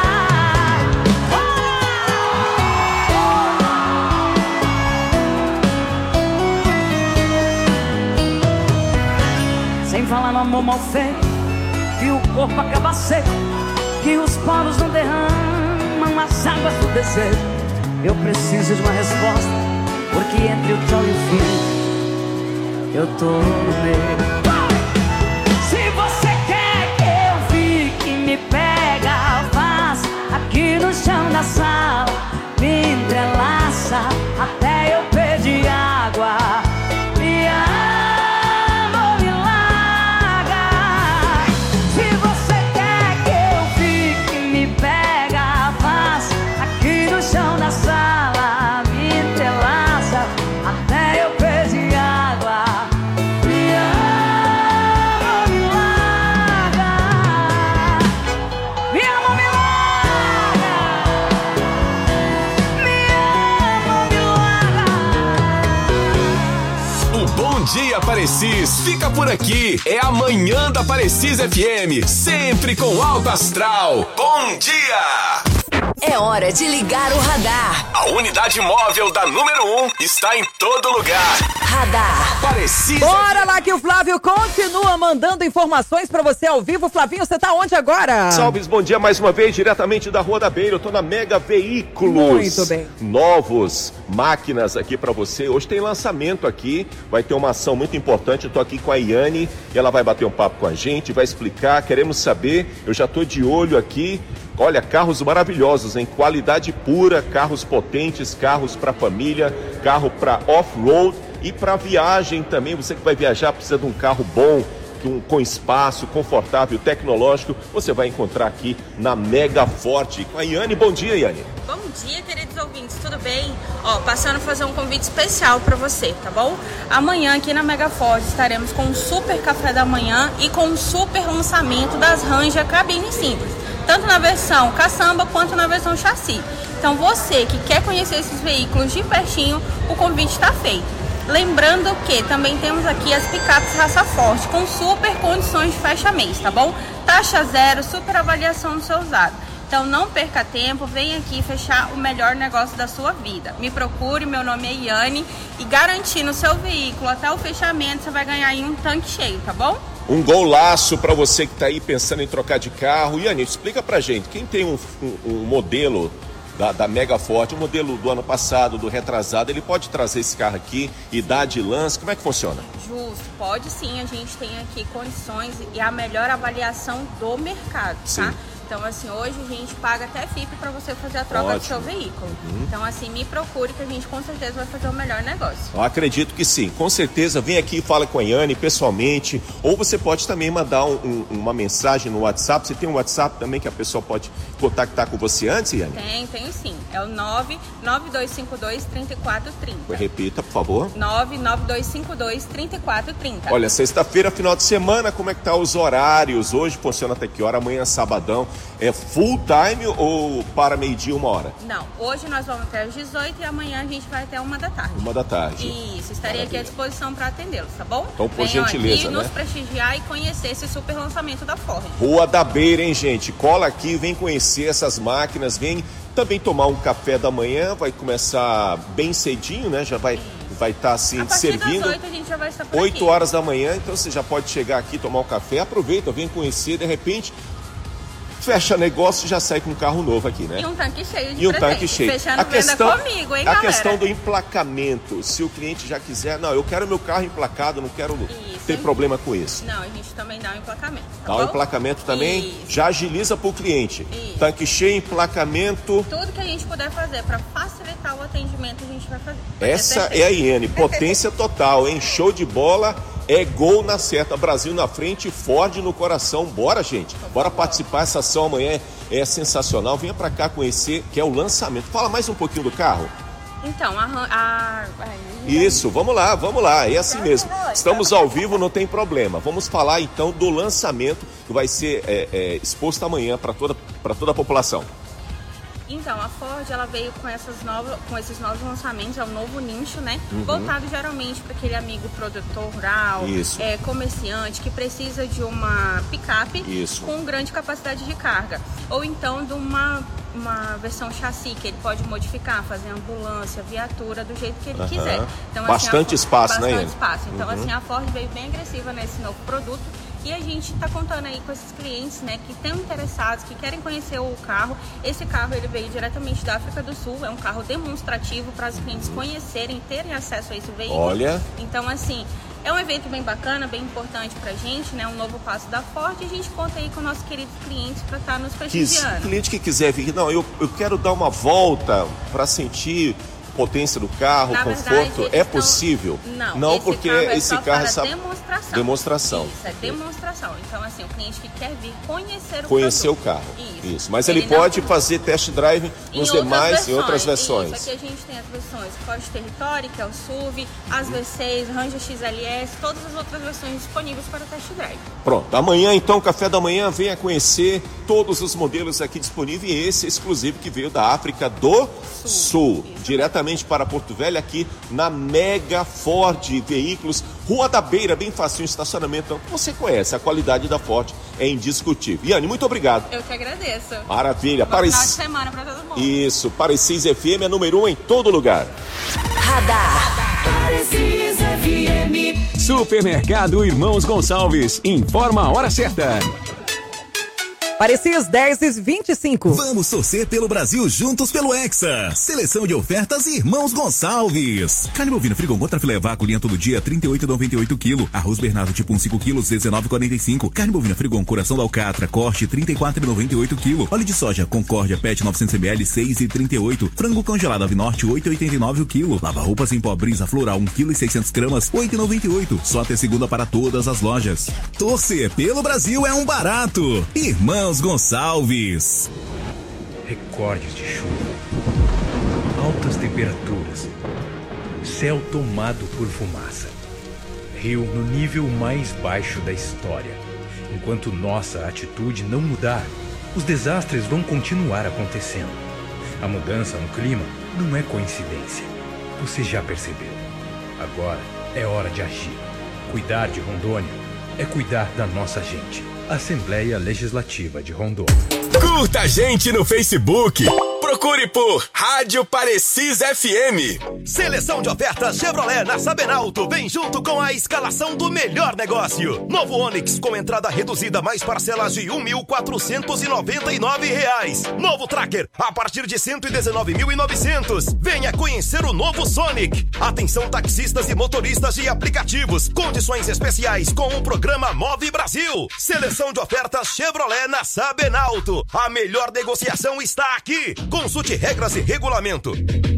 Sem falar no amor mal feito, que o corpo acaba seco, que os poros não derramam as águas do desejo. Eu preciso de uma resposta, porque entre o tchau e o fim eu tô no meio. Se você quer que eu fique, me pega, faz aqui no chão da sala, me entrelaça até eu pedir água. dia, Parecis. Fica por aqui. É a manhã da Parecis FM. Sempre com alto astral. Bom dia! É hora de ligar o radar. A unidade móvel da número 1 está em todo lugar. Radar. Parecis. Bora lá que o Flávio continua mandando informações pra você ao vivo. Flavinho, você tá onde agora? Salves, bom dia mais uma vez, diretamente da Rua da Beira. Eu tô na Mega Veículos. Muito bem. Novos máquinas aqui pra você. Hoje tem lançamento aqui, vai ter uma ação muito importante. Eu tô aqui com a Iane, ela vai bater um papo com a gente, vai explicar. Queremos saber, eu já tô de olho aqui. Olha, carros maravilhosos, em qualidade pura, carros potentes, carros para família, carro para off-road e para viagem também. Você que vai viajar precisa de um carro bom, com espaço, confortável, tecnológico. Você vai encontrar aqui na Mega Ford. Com a Iane, bom dia, Iane. Bom dia, queridos ouvintes, tudo bem? Passando a fazer um convite especial para você, tá bom? Amanhã aqui na Mega Ford estaremos com um super café da manhã e com um super lançamento das Ranger cabine simples, tanto na versão caçamba quanto na versão chassi. Então você que quer conhecer esses veículos de pertinho, o convite está feito. Lembrando que também temos aqui as picapes raça forte com super condições de fecha-mês, tá bom? Taxa zero, super avaliação do seu usado. Então não perca tempo, vem aqui fechar o melhor negócio da sua vida. Me procure, meu nome é Iane e garantindo o seu veículo até o fechamento você vai ganhar aí um tanque cheio, tá bom? Um golaço para você que está aí pensando em trocar de carro. Iane, explica pra gente, quem tem um modelo da Mega Ford, o modelo do ano passado, do retrasado, ele pode trazer esse carro aqui e dar de lance? Como é que funciona? Justo, pode sim, a gente tem aqui condições e a melhor avaliação do mercado, tá? Sim. Então, assim, hoje a gente paga até FIP para você fazer a troca do seu veículo. Então, assim, me procure que a gente com certeza vai fazer o melhor negócio. Eu acredito que sim, com certeza. Vem aqui e fala com a Iane pessoalmente, ou você pode também mandar uma mensagem no WhatsApp. Você tem um WhatsApp também que a pessoa pode contactar com você antes, Iane? Tenho sim. É o 99252-3430. Repita, por favor. 99252-3430. Olha, sexta-feira, final de semana, como é que tá os horários? Hoje funciona até que hora? Amanhã, sabadão. É full time ou para meio-dia, 1h? Não, hoje nós vamos até às 18 e amanhã a gente vai até 1h. 1h. Isso, estarei aqui à disposição para atendê-los, tá bom? Então, por gentileza, aqui, nos prestigiar e conhecer esse super lançamento da Ford. Rua da Beira, hein, gente? Cola aqui, vem conhecer essas máquinas, vem também tomar um café da manhã, vai começar bem cedinho, né? Já vai estar assim, servindo. Das 8 a gente já vai estar por 8 aqui. horas da manhã, então você já pode chegar aqui, tomar um café, aproveita, vem conhecer, de repente fecha negócio e já sai com um carro novo aqui, né? E um tanque cheio de E um tanque cheio. Fechando venda comigo, hein, galera? A questão do emplacamento, se o cliente já quiser, não, eu quero meu carro emplacado, não quero ter problema com isso. Não, a gente também dá um emplacamento, tá Dá bom? um emplacamento também, Isso. já agiliza pro cliente. Isso. Tanque cheio, emplacamento. Tudo que a gente puder fazer para facilitar o atendimento, a gente vai fazer. Essa é a Iane, potência total, hein? Show de bola. É gol na seta, Brasil na frente, Ford no coração. Bora, gente. Bora participar. Essa ação amanhã é sensacional. Venha pra cá conhecer, que é o lançamento. Fala mais um pouquinho do carro. Então, Isso, vamos lá. É assim mesmo. Estamos ao vivo, não tem problema. Vamos falar então do lançamento que vai ser exposto amanhã para toda a população. Então, a Ford, ela veio com esses novos lançamentos, é um novo nicho, né? Uhum. Voltado geralmente para aquele amigo produtor rural, comerciante, que precisa de uma picape com grande capacidade de carga. Ou então de uma versão chassi, que ele pode modificar, fazer ambulância, viatura, do jeito que ele quiser. Então, bastante espaço, né, Iane? Bastante espaço. Então, assim, a Ford veio bem agressiva nesse novo produto. E a gente está contando aí com esses clientes, né, que estão interessados, que querem conhecer o carro. Esse carro, ele veio diretamente da África do Sul, é um carro demonstrativo para os clientes conhecerem, terem acesso a esse veículo. Olha! Então, assim, é um evento bem bacana, bem importante pra gente, né, um novo passo da Ford, e a gente conta aí com nossos queridos clientes para estar nos prestigiando. Cliente que quiser vir, não, eu quero dar uma volta para sentir potência do carro, conforto, é possível? Não, porque esse carro é só demonstração. Isso, é demonstração. Então, assim, o cliente que quer vir conhecer o carro. Isso. Mas ele pode fazer test drive nos demais, em outras versões. Isso, aqui a gente tem as versões Ford Territory, que é o SUV, as V6, Ranger XLS, todas as outras versões disponíveis para test drive. Pronto, amanhã então, café da manhã, venha conhecer todos os modelos aqui disponíveis, e esse exclusivo que veio da África do Sul, diretamente diretamente para Porto Velho, aqui na Mega Ford Veículos, Rua da Beira, bem facinho, estacionamento. Então, você conhece, a qualidade da Ford é indiscutível. Iane, muito obrigado. Eu que agradeço. Maravilha. Bom final de semana para todo mundo. Isso, Parecis FM é número 1 em todo lugar. Radar. Parecis FM. Supermercado Irmãos Gonçalves. Informa a hora certa. Parecis 10h25. Vamos torcer pelo Brasil juntos pelo Hexa. Seleção de ofertas Irmãos Gonçalves. Carne bovina frigon contra filé vaco linha todo dia 38,98 kg. Arroz Bernardo tipo 1 5 kg 19,45. Carne bovina frigon coração da alcatra corte 34,98 kg. Óleo de soja Concórdia PET 900 ml 6,38. Frango congelado Ave Norte 8,89 o quilo. Lava roupas em pó Brisa Floral 1 kg e 600 gramas 8,98. Só até segunda para todas as lojas. Torcer pelo Brasil é um barato. Irmãos Gonçalves. Recordes de chuva, altas temperaturas, céu tomado por fumaça, rio no nível mais baixo da história. Enquanto nossa atitude não mudar, os desastres vão continuar acontecendo. A mudança no clima não é coincidência. Você já percebeu. Agora é hora de agir. Cuidar de Rondônia é cuidar da nossa gente. Assembleia Legislativa de Rondônia. Curta a gente no Facebook. Procure por Rádio Parecis FM. Seleção de ofertas Chevrolet na Sabenalto vem junto com a escalação do melhor negócio. Novo Onix com entrada reduzida mais parcelas de R$ 1.499. Novo Tracker a partir de R$ 119.900. Venha conhecer o novo Sonic. Atenção taxistas e motoristas de aplicativos. Condições especiais com o programa Move Brasil. Seleção de ofertas Chevrolet na Sabenalto. A melhor negociação está aqui. Consulte regras e regulamento.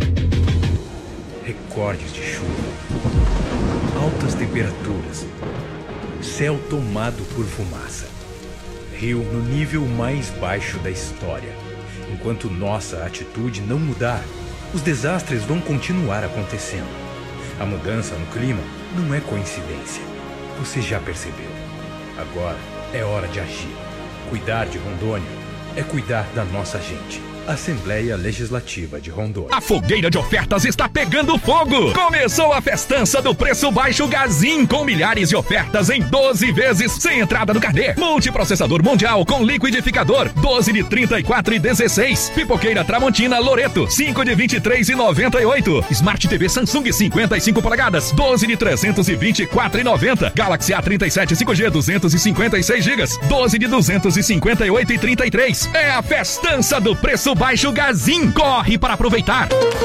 Recordes de chuva, altas temperaturas, céu tomado por fumaça, rio no nível mais baixo da história. Enquanto nossa atitude não mudar, os desastres vão continuar acontecendo. A mudança no clima não é coincidência. Você já percebeu. Agora é hora de agir. Cuidar de Rondônia é cuidar da nossa gente. Assembleia Legislativa de Rondônia. A fogueira de ofertas está pegando fogo. Começou a festança do Preço Baixo Gazin, com milhares de ofertas em 12 vezes, sem entrada no carnê. Multiprocessador Mundial com liquidificador, 12 de 34,16. Pipoqueira Tramontina Loreto, 5 de 23,98. Smart TV Samsung 55 polegadas, 12 de 324,90. Galaxy A37 5G 256 GB, 12 de 258,33. É a festança do Preço Baixo Gazin. Corre para aproveitar.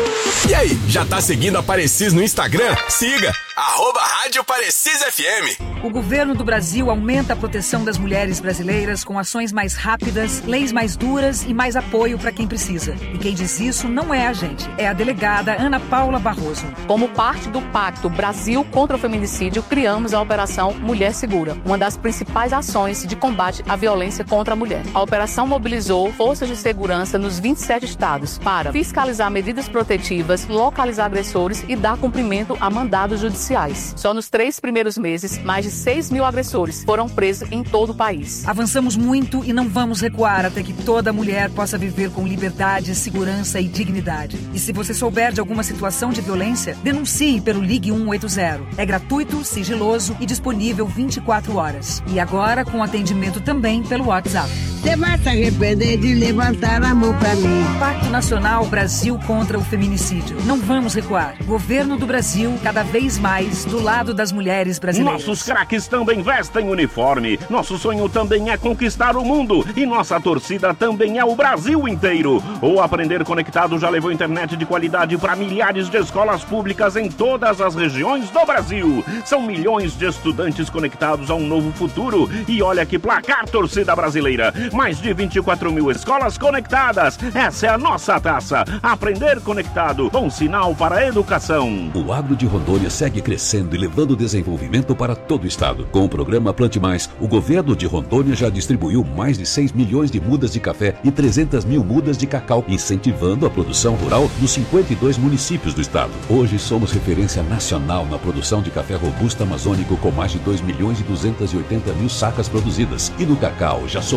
E aí, já tá seguindo a Parecis no Instagram? Siga, @Rádio Parecis FM. O governo do Brasil aumenta a proteção das mulheres brasileiras com ações mais rápidas, leis mais duras e mais apoio para quem precisa. E quem diz isso não é a gente, é a delegada Ana Paula Barroso. Como parte do Pacto Brasil contra o Feminicídio, criamos a Operação Mulher Segura, uma das principais ações de combate à violência contra a mulher. A operação mobilizou forças de segurança nos 27 estados para fiscalizar medidas protetivas, localizar agressores e dar cumprimento a mandados judiciais. Só nos 3 primeiros meses, mais de 6 mil agressores foram presos em todo o país. Avançamos muito e não vamos recuar até que toda mulher possa viver com liberdade, segurança e dignidade. E se você souber de alguma situação de violência, denuncie pelo Ligue 180. É gratuito, sigiloso e disponível 24 horas. E agora com atendimento também pelo WhatsApp. Você vai se arrepender de levantar a mão pra mim. Pacto Nacional Brasil contra o Feminicídio. Não vamos recuar. Governo do Brasil, cada vez mais do lado das mulheres brasileiras. Nossos craques também vestem uniforme. Nosso sonho também é conquistar o mundo. E nossa torcida também é o Brasil inteiro. O Aprender Conectado já levou internet de qualidade para milhares de escolas públicas em todas as regiões do Brasil. São milhões de estudantes conectados a um novo futuro. E olha que placar, torcida brasileira. Mais de 24 mil escolas conectadas. Essa é a nossa taça. Aprender Conectado, bom sinal para a educação. O agro de Rondônia segue crescendo e levando desenvolvimento para todo o estado. Com o programa Plante Mais, o governo de Rondônia já distribuiu mais de 6 milhões de mudas de café e 300 mil mudas de cacau, incentivando a produção rural nos 52 municípios do estado. Hoje somos referência nacional na produção de café robusto amazônico com mais de 2 milhões e 280 mil sacas produzidas. E no cacau já somos o quarto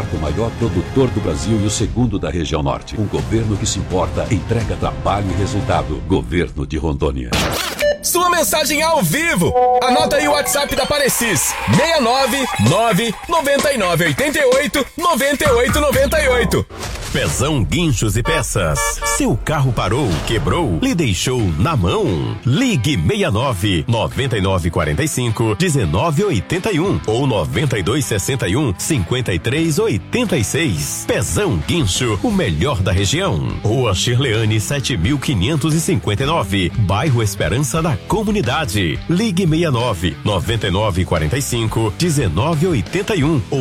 quarto maior produtor do Brasil e o segundo da região norte. Um governo que se importa, entrega trabalho e resultado. Governo de Rondônia. Sua mensagem ao vivo. Anota aí o WhatsApp da Parecis. 699-9988-9898. Pezão Guinchos e Peças. Seu carro parou, quebrou, lhe deixou na mão? Ligue 69-9945-1981 ou 9261-5386. Pezão Guincho, o melhor da região. Rua Shirleane 7559, bairro Esperança da Comunidade. Ligue 69-9945-1981 ou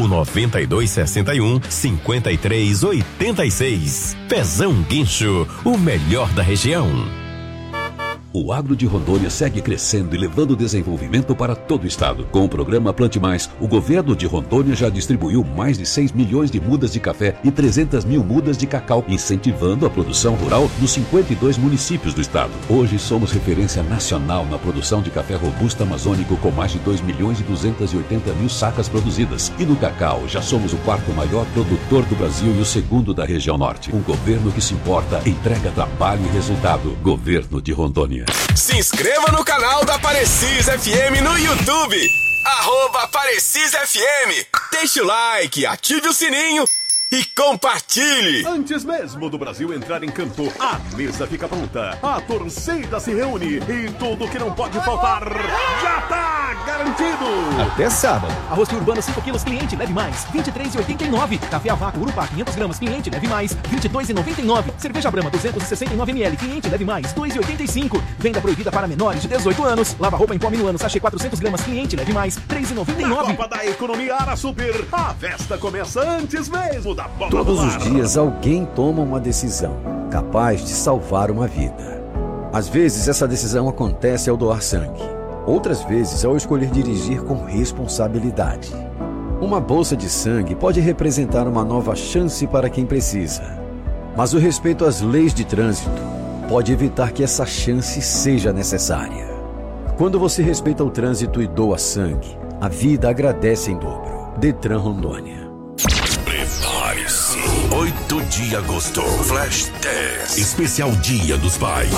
9261-5386. Pezão Guincho, o melhor da região. O agro de Rondônia segue crescendo e levando desenvolvimento para todo o estado. Com o programa Plante Mais, o governo de Rondônia já distribuiu mais de 6 milhões de mudas de café e 300 mil mudas de cacau, incentivando a produção rural nos 52 municípios do estado. Hoje somos referência nacional na produção de café robusto amazônico, com mais de 2 milhões e 280 mil sacas produzidas. E no cacau, já somos o quarto maior produtor do Brasil e o segundo da região norte. Um governo que se importa, entrega trabalho e resultado. Governo de Rondônia. Se inscreva no canal da Parecis FM no YouTube. @Parecis FM. Deixe o like, ative o sininho e compartilhe. Antes mesmo do Brasil entrar em campo, a mesa fica pronta, a torcida se reúne e tudo que não pode faltar já tá garantido. Até sábado. Arroz urbano 5 quilos, cliente leve mais, R$ 23,89. Café a vácuo Urupá 500 gramas, cliente leve mais, R$ 22,99. Cerveja Brahma 269 ml, cliente leve mais, R$ 2,85. Venda proibida para menores de 18 anos. Lava roupa em pó Minuano, sachê 400 gramas, cliente leve mais, R$ 3,99. Na Copa da Economia Ara Super, a festa começa antes mesmo. Todos os dias alguém toma uma decisão capaz de salvar uma vida. Às vezes essa decisão acontece ao doar sangue. Outras vezes ao escolher dirigir com responsabilidade. Uma bolsa de sangue pode representar uma nova chance para quem precisa. Mas o respeito às leis de trânsito pode evitar que essa chance seja necessária. Quando você respeita o trânsito e doa sangue, a vida agradece em dobro. Detran Rondônia. Prepare-se. 8 de agosto, Flash Test, especial Dia dos Pais.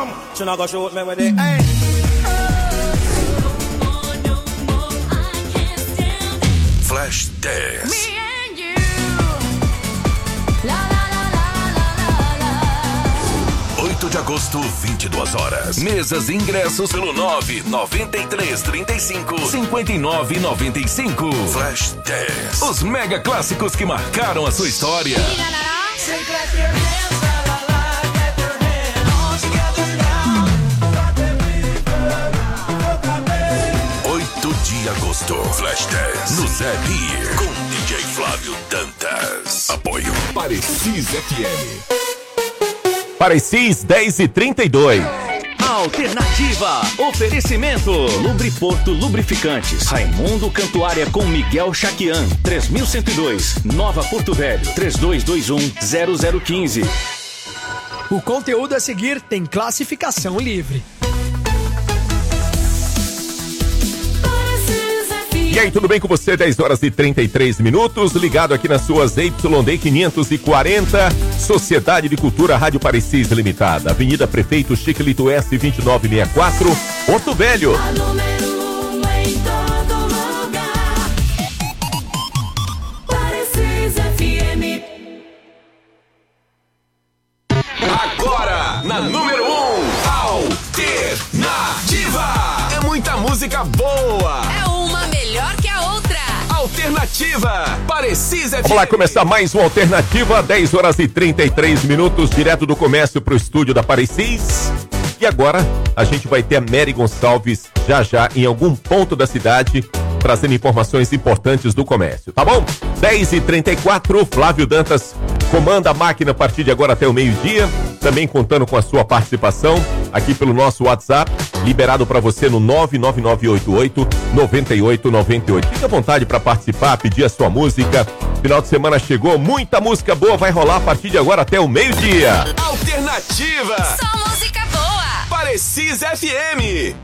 Flash Test. 8 de agosto, 22 horas. Mesas e ingressos pelo 99335-5995. Flash Test. Os mega clássicos que marcaram a sua história. 8 de agosto, Flash Test. No Zé Beer, com DJ Flávio Dantas. Apoio Parecis FM. Parecis 10h32. Alternativa. Oferecimento. Lubriporto Lubrificantes. Raimundo Cantuária com Miguel Chaquian. 3102. Nova Porto Velho. 3221-0015. O conteúdo a seguir tem classificação livre. E aí, tudo bem com você? 10h33, ligado aqui nas suas YD 540, Sociedade de Cultura Rádio Parecis Limitada, Avenida Prefeito Chiquelito S 2964, Porto Velho. Agora, na número 1, Alternativa. É muita música boa. É uma melhor que a outra. Alternativa, Parecis FM. Vamos lá começar mais uma Alternativa, 10h33, direto do comércio pro estúdio da Parecis. E agora a gente vai ter a Mary Gonçalves já em algum ponto da cidade, trazendo informações importantes do comércio, tá bom? 10h34, Flávio Dantas comanda a máquina a partir de agora até o meio-dia, também contando com a sua participação aqui pelo nosso WhatsApp, liberado para você no 99988-9898. Fique à vontade para participar, pedir a sua música. Final de semana chegou, muita música boa vai rolar a partir de agora até o meio-dia. Alternativa. Só música boa. Parecis FM.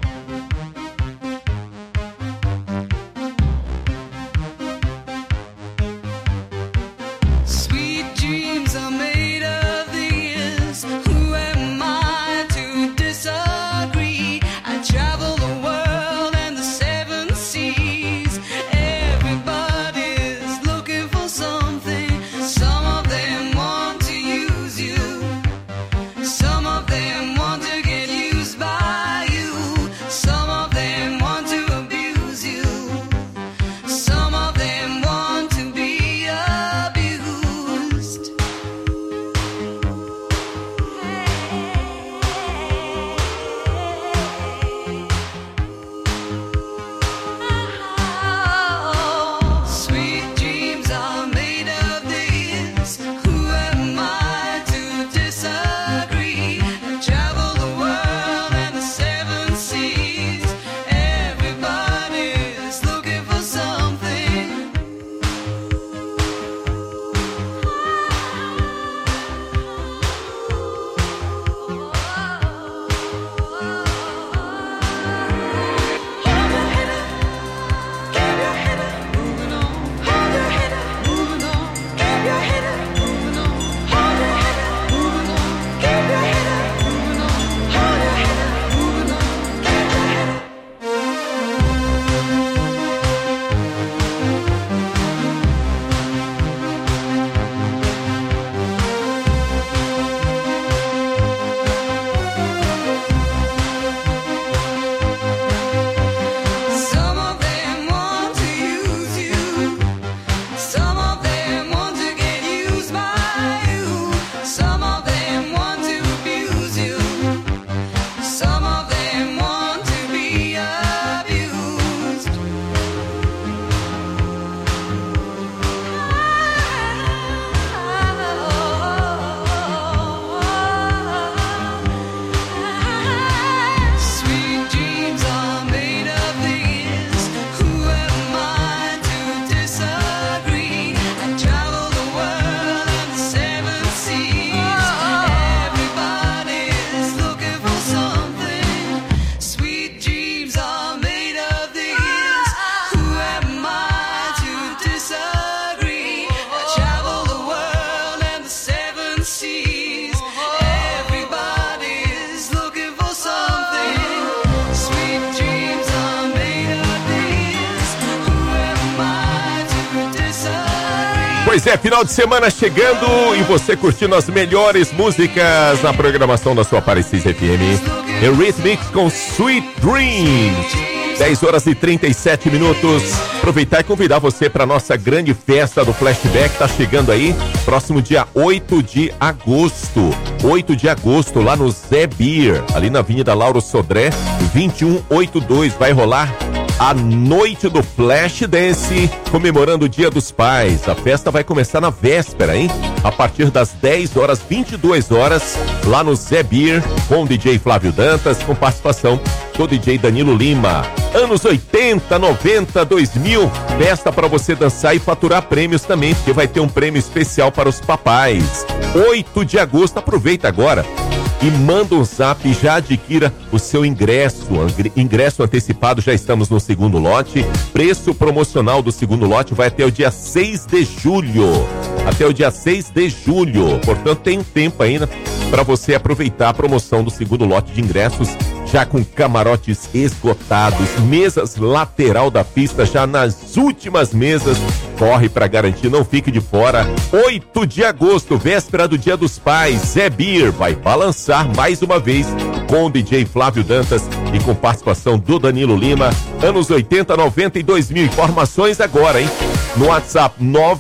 Pois é, final de semana chegando e você curtindo as melhores músicas na programação da sua Aparecida FM. Eurythmics com Sweet Dreams. 10 horas e 37 minutos. Aproveitar e convidar você para nossa grande festa do Flashback. Tá chegando aí, próximo dia 8 de agosto. 8 de agosto, lá no Zé Beer, ali na Avenida Lauro Sodré, 2182. Vai rolar a noite do Flash Dance, comemorando o Dia dos Pais. A festa vai começar na véspera, hein? A partir das 10 horas, 22 horas, lá no Zé Beer, com o DJ Flávio Dantas, com participação do DJ Danilo Lima. Anos 80, 90, 2000, festa para você dançar e faturar prêmios também, porque vai ter um prêmio especial para os papais. 8 de agosto, aproveita agora e manda um zap e já adquira o seu ingresso. Ingresso antecipado, já estamos no segundo lote. Preço promocional do segundo lote vai até o dia 6 de julho. Até o dia 6 de julho. Portanto, tem um tempo ainda para você aproveitar a promoção do segundo lote de ingressos, já com camarotes esgotados, mesas lateral da pista já nas últimas mesas. Corre para garantir, não fique de fora. 8 de agosto, véspera do Dia dos Pais, Zé Beer vai balançar mais uma vez com o DJ Flávio Dantas e com participação do Danilo Lima. Anos 80, 90 e 2000. Informações agora, hein? No WhatsApp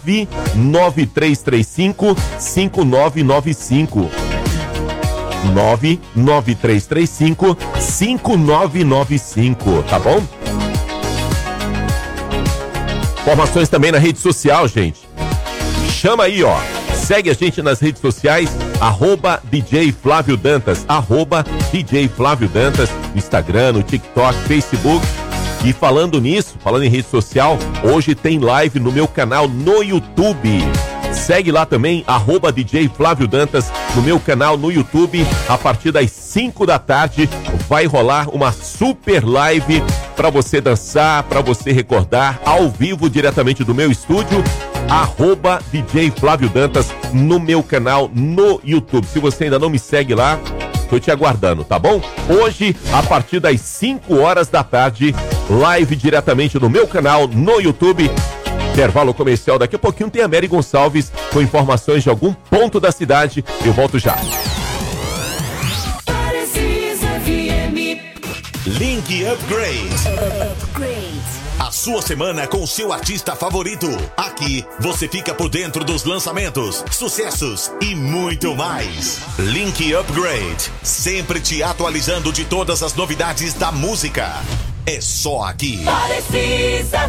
99335 5995. 99335 5995, tá bom? Informações também na rede social, gente. Chama aí, ó. Segue a gente nas redes sociais, @DJ Flávio Dantas, @DJ Flávio Dantas, no Instagram, no TikTok, Facebook. E falando nisso, falando em rede social, hoje tem live no meu canal no YouTube. Segue lá também, @DJ Flávio Dantas, no meu canal no YouTube. A partir das 5 da tarde vai rolar uma super live para você dançar, para você recordar, ao vivo, diretamente do meu estúdio. @DJ Flávio Dantas no meu canal no YouTube. Se você ainda não me segue lá, tô te aguardando, tá bom? Hoje, a partir das 5 horas da tarde, live diretamente no meu canal no YouTube. Intervalo comercial, daqui a pouquinho tem a Mary Gonçalves com informações de algum ponto da cidade. Eu volto já. Link Upgrade. A sua semana com o seu artista favorito. Aqui você fica por dentro dos lançamentos, sucessos e muito mais. Link Upgrade, sempre te atualizando de todas as novidades da música. É só aqui. Aparecida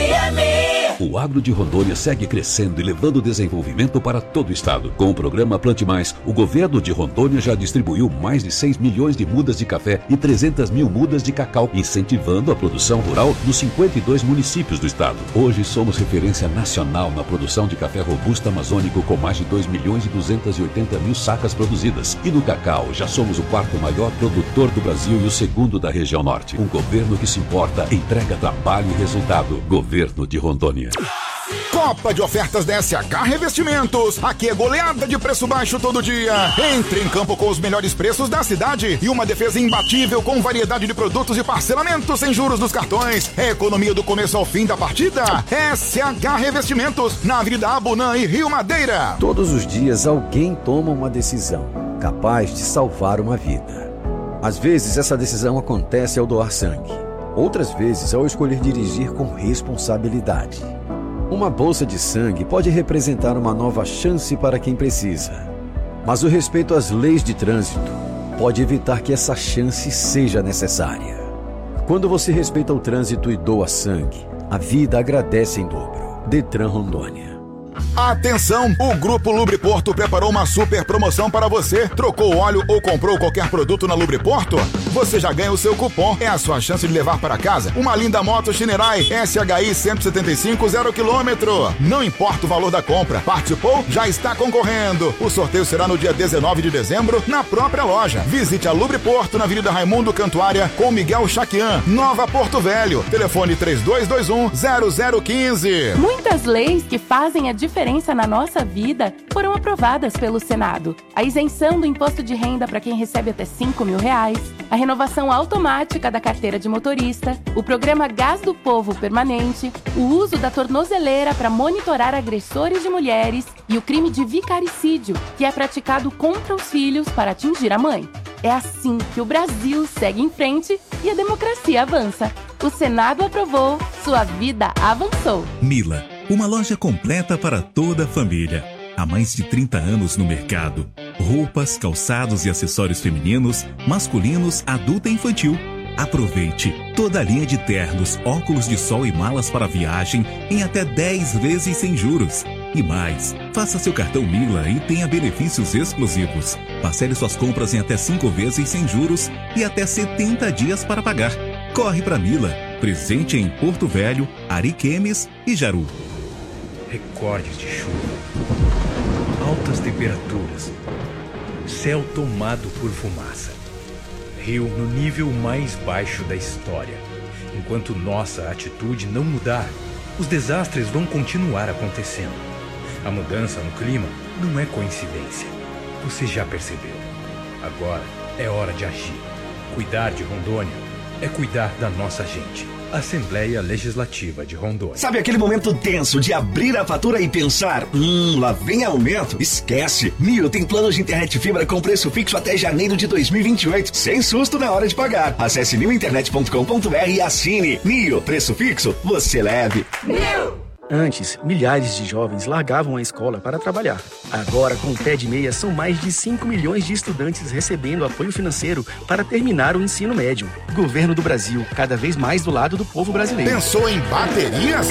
FM. O agro de Rondônia segue crescendo e levando desenvolvimento para todo o estado. Com o programa Plante Mais, o governo de Rondônia já distribuiu mais de 6 milhões de mudas de café e 300 mil mudas de cacau, incentivando a produção rural nos 52 municípios do estado. Hoje somos referência nacional na produção de café robusto amazônico, com mais de 2 milhões e 280 mil sacas produzidas. E no cacau, já somos o 4º maior produtor do Brasil e o 2º da região norte. Um governo que se importa, entrega trabalho e resultado. Governo de Rondônia. Copa de ofertas da SH Revestimentos. Aqui é goleada de preço baixo todo dia. Entre em campo com os melhores preços da cidade e uma defesa imbatível com variedade de produtos e parcelamento sem juros dos cartões. É economia do começo ao fim da partida. SH Revestimentos, na Avenida Abunã e Rio Madeira. Todos os dias alguém toma uma decisão capaz de salvar uma vida. Às vezes essa decisão acontece ao doar sangue. Outras vezes ao escolher dirigir com responsabilidade. Uma bolsa de sangue pode representar uma nova chance para quem precisa. Mas o respeito às leis de trânsito pode evitar que essa chance seja necessária. Quando você respeita o trânsito e doa sangue, a vida agradece em dobro. Detran Rondônia. Atenção! O Grupo Lubriporto preparou uma super promoção para você. Trocou óleo ou comprou qualquer produto na Lubriporto? Você já ganha o seu cupom. É a sua chance de levar para casa uma linda moto Shinerai SHI 175 0 km. Não importa o valor da compra. Participou? Já está concorrendo. O sorteio será no dia 19 de dezembro, na própria loja. Visite a Lubriporto na Avenida Raimundo Cantuária com Miguel Chaquian, Nova Porto Velho. Telefone 3221-0015. Muitas leis que fazem a diferença na nossa vida foram aprovadas pelo Senado. A isenção do imposto de renda para quem recebe até R$5.000, a renovação automática da carteira de motorista, o programa Gás do Povo permanente, o uso da tornozeleira para monitorar agressores de mulheres e o crime de vicaricídio, que é praticado contra os filhos para atingir a mãe. É assim que o Brasil segue em frente e a democracia avança. O Senado aprovou, sua vida avançou. Mila, uma loja completa para toda a família. Há mais de 30 anos no mercado. Roupas, calçados e acessórios femininos, masculinos, adulto e infantil. Aproveite toda a linha de ternos, óculos de sol e malas para viagem em até 10 vezes sem juros. E mais, faça seu cartão Mila e tenha benefícios exclusivos. Parcele suas compras em até 5 vezes sem juros e até 70 dias para pagar. Corre para Mila, presente em Porto Velho, Ariquemes e Jaru. Recordes de chuva, altas temperaturas, céu tomado por fumaça, rio no nível mais baixo da história. Enquanto nossa atitude não mudar, os desastres vão continuar acontecendo. A mudança no clima não é coincidência. Você já percebeu. Agora é hora de agir. Cuidar de Rondônia é cuidar da nossa gente. Assembleia Legislativa de Rondônia. Sabe aquele momento tenso de abrir a fatura e pensar, lá vem aumento? Esquece! Nio tem planos de internet fibra com preço fixo até janeiro de 2028, sem susto na hora de pagar. Acesse niointernet.com.br e assine. Nio, preço fixo, você leve. Nio! Antes, milhares de jovens largavam a escola para trabalhar. Agora, com o Pé de Meia, são mais de 5 milhões de estudantes recebendo apoio financeiro para terminar o ensino médio. Governo do Brasil, cada vez mais do lado do povo brasileiro. Pensou em baterias?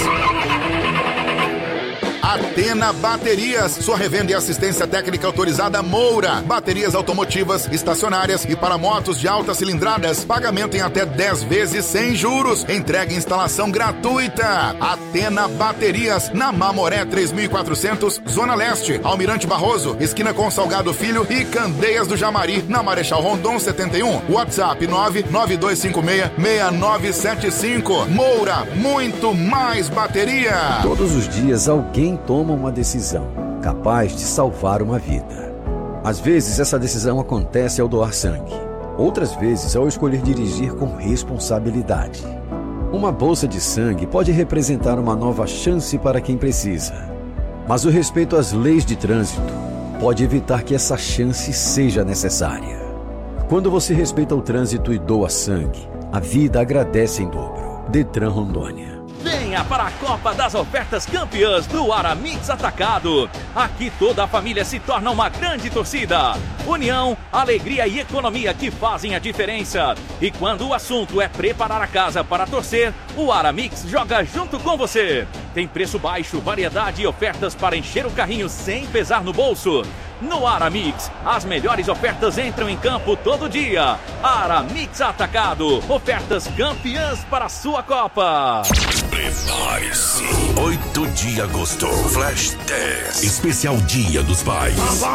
Atena Baterias, sua revenda e assistência técnica autorizada Moura. Baterias automotivas, estacionárias e para motos de altas cilindradas. Pagamento em até 10 vezes sem juros. Entrega e instalação gratuita. Atena Baterias, na Mamoré 3400, Zona Leste. Almirante Barroso, esquina com Salgado Filho e Candeias do Jamari, na Marechal Rondon 71. WhatsApp 99256-6975. Moura, muito mais bateria. Todos os dias alguém toma uma decisão capaz de salvar uma vida. Às vezes essa decisão acontece ao doar sangue. Outras vezes ao escolher dirigir com responsabilidade. Uma bolsa de sangue pode representar uma nova chance para quem precisa. Mas o respeito às leis de trânsito pode evitar que essa chance seja necessária. Quando você respeita o trânsito e doa sangue, a vida agradece em dobro. Detran Rondônia. Venha para a Copa das Ofertas Campeãs do Aramix Atacado. Aqui toda a família se torna uma grande torcida. União, alegria e economia que fazem a diferença. E quando o assunto é preparar a casa para torcer, o Aramix joga junto com você. Tem preço baixo, variedade e ofertas para encher o carrinho sem pesar no bolso. No Aramix, as melhores ofertas entram em campo todo dia. Aramix Atacado, ofertas campeãs para a sua Copa. Prepare-se. 8 de agosto, Flash 10, especial Dia dos Pais.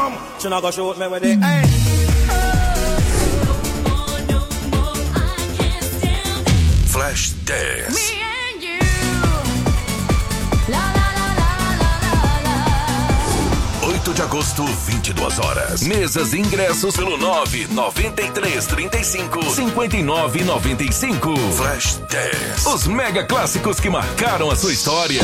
Flash 10. 8 de agosto, 22 horas. Mesas e ingressos pelo 99335-5995. Flash 10. Os mega clássicos que marcaram a sua história.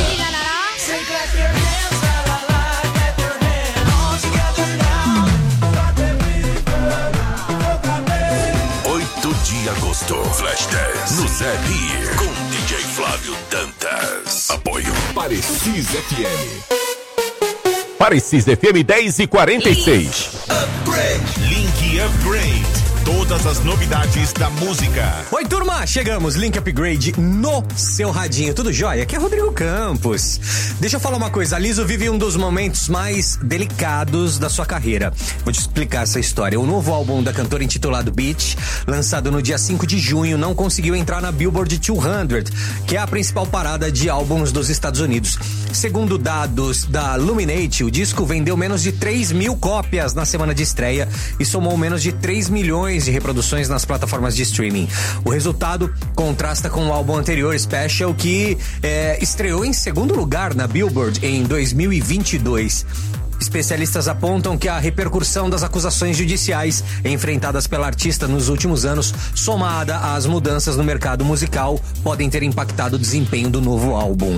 8 de agosto, Flash 10. No Zé Beer, com DJ Flávio Dantas. Apoio Parecis FM. Parecis FM 10h46. Link Upgrade. Todas as novidades da música. Oi, turma! Chegamos, Link Upgrade no seu radinho. Tudo jóia? Aqui é Rodrigo Campos. Deixa eu falar uma coisa. A Liso vive um dos momentos mais delicados da sua carreira. Vou te explicar essa história. O novo álbum da cantora intitulado Beach, lançado no dia 5 de junho, não conseguiu entrar na Billboard 200, que é a principal parada de álbuns dos Estados Unidos. Segundo dados da Luminate, o disco vendeu menos de 3 mil cópias na semana de estreia e somou menos de 3 milhões de reproduções nas plataformas de streaming. O resultado contrasta com o álbum anterior, Special, que estreou em segundo lugar na Billboard em 2022. Especialistas apontam que a repercussão das acusações judiciais enfrentadas pela artista nos últimos anos, somada às mudanças no mercado musical, podem ter impactado o desempenho do novo álbum.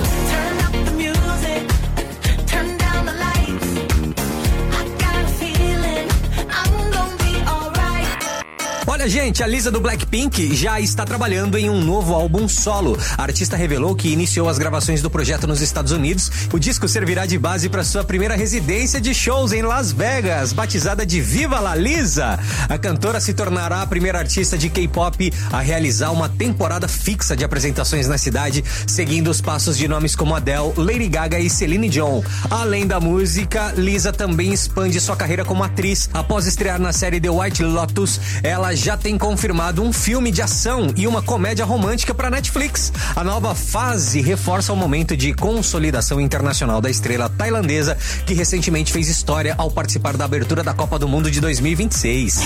Olha, gente, a Lisa do Blackpink já está trabalhando em um novo álbum solo. A artista revelou que iniciou as gravações do projeto nos Estados Unidos. O disco servirá de base para sua primeira residência de shows em Las Vegas, batizada de Viva La Lisa. A cantora se tornará a primeira artista de K-pop a realizar uma temporada fixa de apresentações na cidade, seguindo os passos de nomes como Adele, Lady Gaga e Celine Dion. Além da música, Lisa também expande sua carreira como atriz. Após estrear na série The White Lotus, ela já tem confirmado um filme de ação e uma comédia romântica para Netflix. A nova fase reforça o momento de consolidação internacional da estrela tailandesa, que recentemente fez história ao participar da abertura da Copa do Mundo de 2026.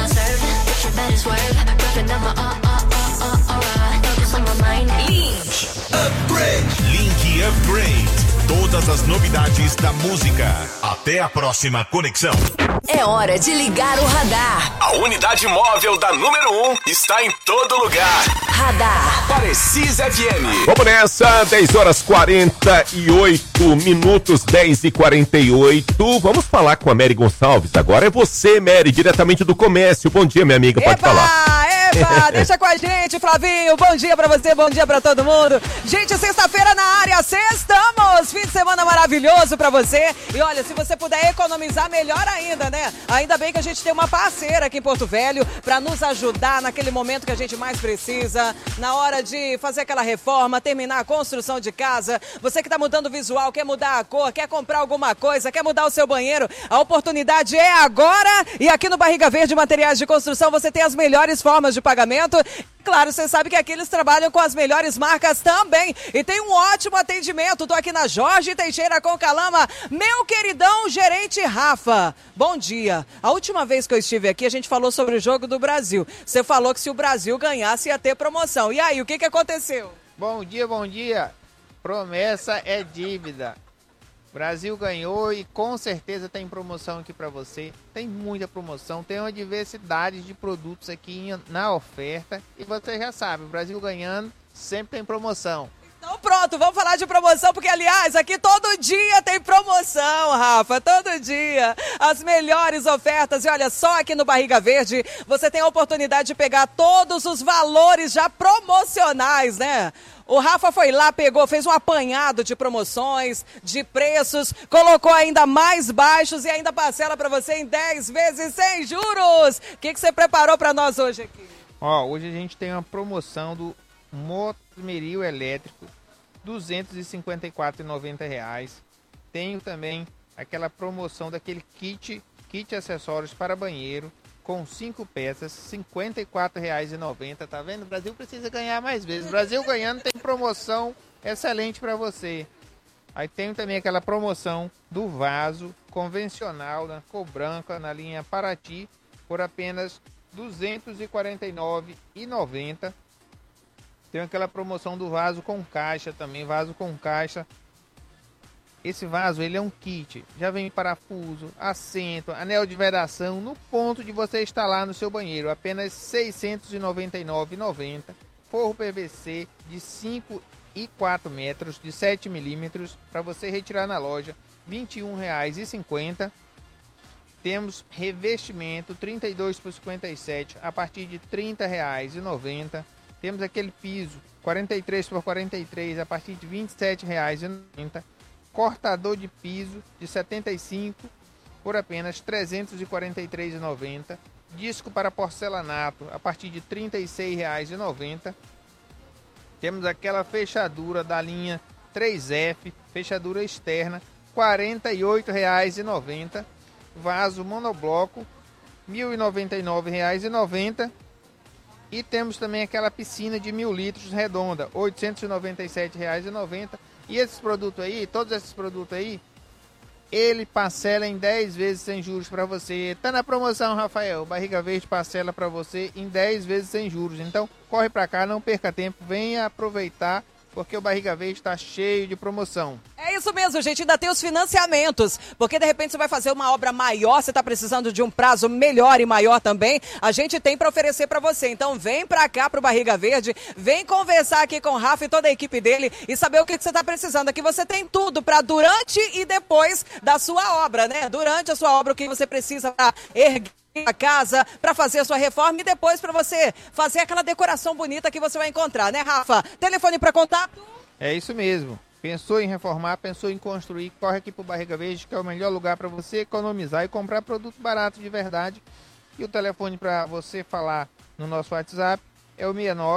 Link Upgrade. Todas as novidades da música. Até a próxima conexão. É hora de ligar o radar. A unidade móvel da número 1 está em todo lugar. Radar. Parecis FM. Vamos nessa, 10 horas 48 minutos, 10h48. Vamos falar com a Mary Gonçalves. Agora é você, Mary, diretamente do comércio. Bom dia, minha amiga, pode falar. Eba, deixa com a gente, Flavinho. Bom dia pra você, bom dia pra todo mundo. Gente, sexta-feira na área, sextamos. Fim de semana maravilhoso pra você. E olha, se você puder economizar, melhor ainda, né? Ainda bem que a gente tem uma parceira aqui em Porto Velho pra nos ajudar naquele momento que a gente mais precisa, na hora de fazer aquela reforma, terminar a construção de casa. Você que tá mudando o visual, quer mudar a cor, quer comprar alguma coisa, quer mudar o seu banheiro, a oportunidade é agora. E aqui no Barriga Verde Materiais de Construção você tem as melhores formas de pagamento. Claro, você sabe que aqui eles trabalham com as melhores marcas também. E tem um ótimo atendimento. Tô aqui na Jorge Teixeira com Calama. Meu queridão gerente Rafa, bom dia. A última vez que eu estive aqui, a gente falou sobre o jogo do Brasil. Você falou que se o Brasil ganhasse, ia ter promoção. E aí, o que aconteceu? Bom dia, bom dia. Promessa é dívida. Brasil ganhou e com certeza tem promoção aqui para você. Tem muita promoção, tem uma diversidade de produtos aqui na oferta. E você já sabe, o Brasil ganhando sempre tem promoção. Então pronto, vamos falar de promoção, porque aliás, aqui todo dia tem promoção, Rafa, todo dia. As melhores ofertas e olha só, aqui no Barriga Verde, você tem a oportunidade de pegar todos os valores já promocionais, né? O Rafa foi lá, pegou, fez um apanhado de promoções, de preços, colocou ainda mais baixos e ainda parcela para você em 10 vezes sem juros. O que você preparou para nós hoje aqui? Ó, hoje a gente tem uma promoção do Motomeril elétrico, R$ 254,90. Tenho também aquela promoção daquele kit acessórios para banheiro, com 5 peças, R$ 54,90. Tá vendo? O Brasil precisa ganhar mais vezes. O Brasil ganhando tem promoção excelente para você. Aí tem também aquela promoção do vaso convencional, na cor branca, na linha Paraty, por apenas R$ 249,90. Tem aquela promoção do vaso com caixa também, vaso com caixa. Esse vaso, ele é um kit, já vem parafuso, assento, anel de vedação no ponto de você instalar no seu banheiro, apenas R$ 699,90. Forro PVC de 5 e 4 metros, de 7 milímetros, para você retirar na loja, R$ 21,50. Temos revestimento 32 por 57 a partir de R$ 30,90. Temos aquele piso 43 por 43 a partir de R$ 27,90. Cortador de piso de 75 por apenas R$ 343,90. Disco para porcelanato a partir de R$ 36,90. Temos aquela fechadura da linha 3F, fechadura externa, R$ 48,90. Vaso monobloco, R$ 1.099,90. E temos também aquela piscina de 1.000 litros redonda, R$ 897,90. E esses produtos aí, todos esses produtos aí, ele parcela em 10 vezes sem juros para você. Tá na promoção, Rafael. Barriga Verde parcela para você em 10 vezes sem juros. Então, corre para cá, não perca tempo, venha aproveitar, porque o Barriga Verde está cheio de promoção. É isso mesmo, gente. Ainda tem os financiamentos, porque de repente você vai fazer uma obra maior, você está precisando de um prazo melhor e maior também. A gente tem para oferecer para você. Então vem para cá pro Barriga Verde, vem conversar aqui com o Rafa e toda a equipe dele e saber o que você está precisando. Aqui você tem tudo para durante e depois da sua obra, né? Durante a sua obra, o que você precisa para erguer a casa, para fazer a sua reforma e depois para você fazer aquela decoração bonita que você vai encontrar, né, Rafa? Telefone para contato? É isso mesmo. Pensou em reformar, pensou em construir, corre aqui pro Barriga Verde, que é o melhor lugar para você economizar e comprar produto barato de verdade. E o telefone para você falar no nosso WhatsApp é o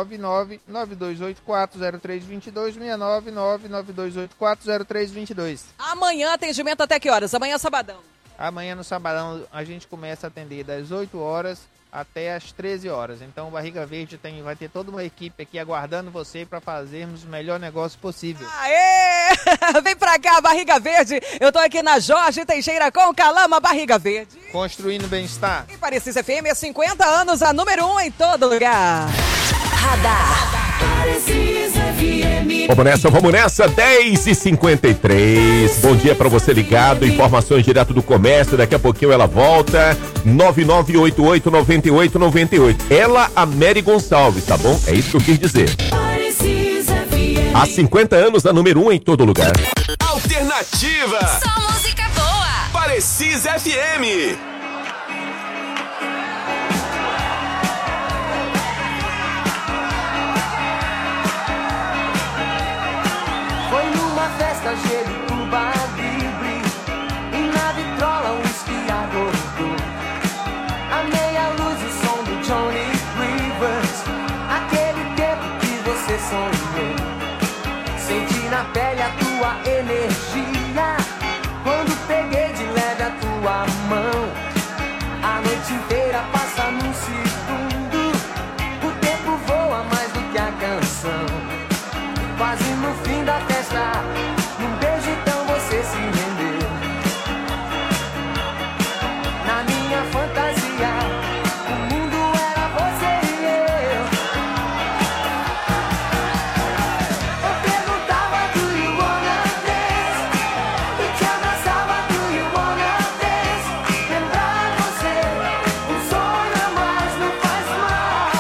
699-9284-0322, 699-9284-0322. Amanhã atendimento até que horas? Amanhã sabadão. Amanhã no sabadão a gente começa a atender das 8 horas até as 13 horas. Então o Barriga Verde vai ter toda uma equipe aqui aguardando você para fazermos o melhor negócio possível. Aê! Vem pra cá, Barriga Verde. Eu tô aqui na Jorge Teixeira com Calama, Barriga Verde. Construindo bem-estar. E Parecisa FM é 50 anos, a número 1 em todo lugar. Radar. Parecisa FM. Vamos nessa, 10h53. Bom dia pra você ligado, informações direto do comércio, daqui a pouquinho ela volta, 9988-9898. Ela, a Mary Gonçalves, tá bom? É isso que eu quis dizer. Há 50 anos, a número 1 em todo lugar. Alternativa. Só música boa. Parecisa FM. Festa Gerutuba Libre e na vitrola um esquiador. A meia luz o som do Johnny Rivers, aquele tempo que você sonhou. Senti na pele a tua energia quando peguei de leve a tua mão. A noite inteira passa no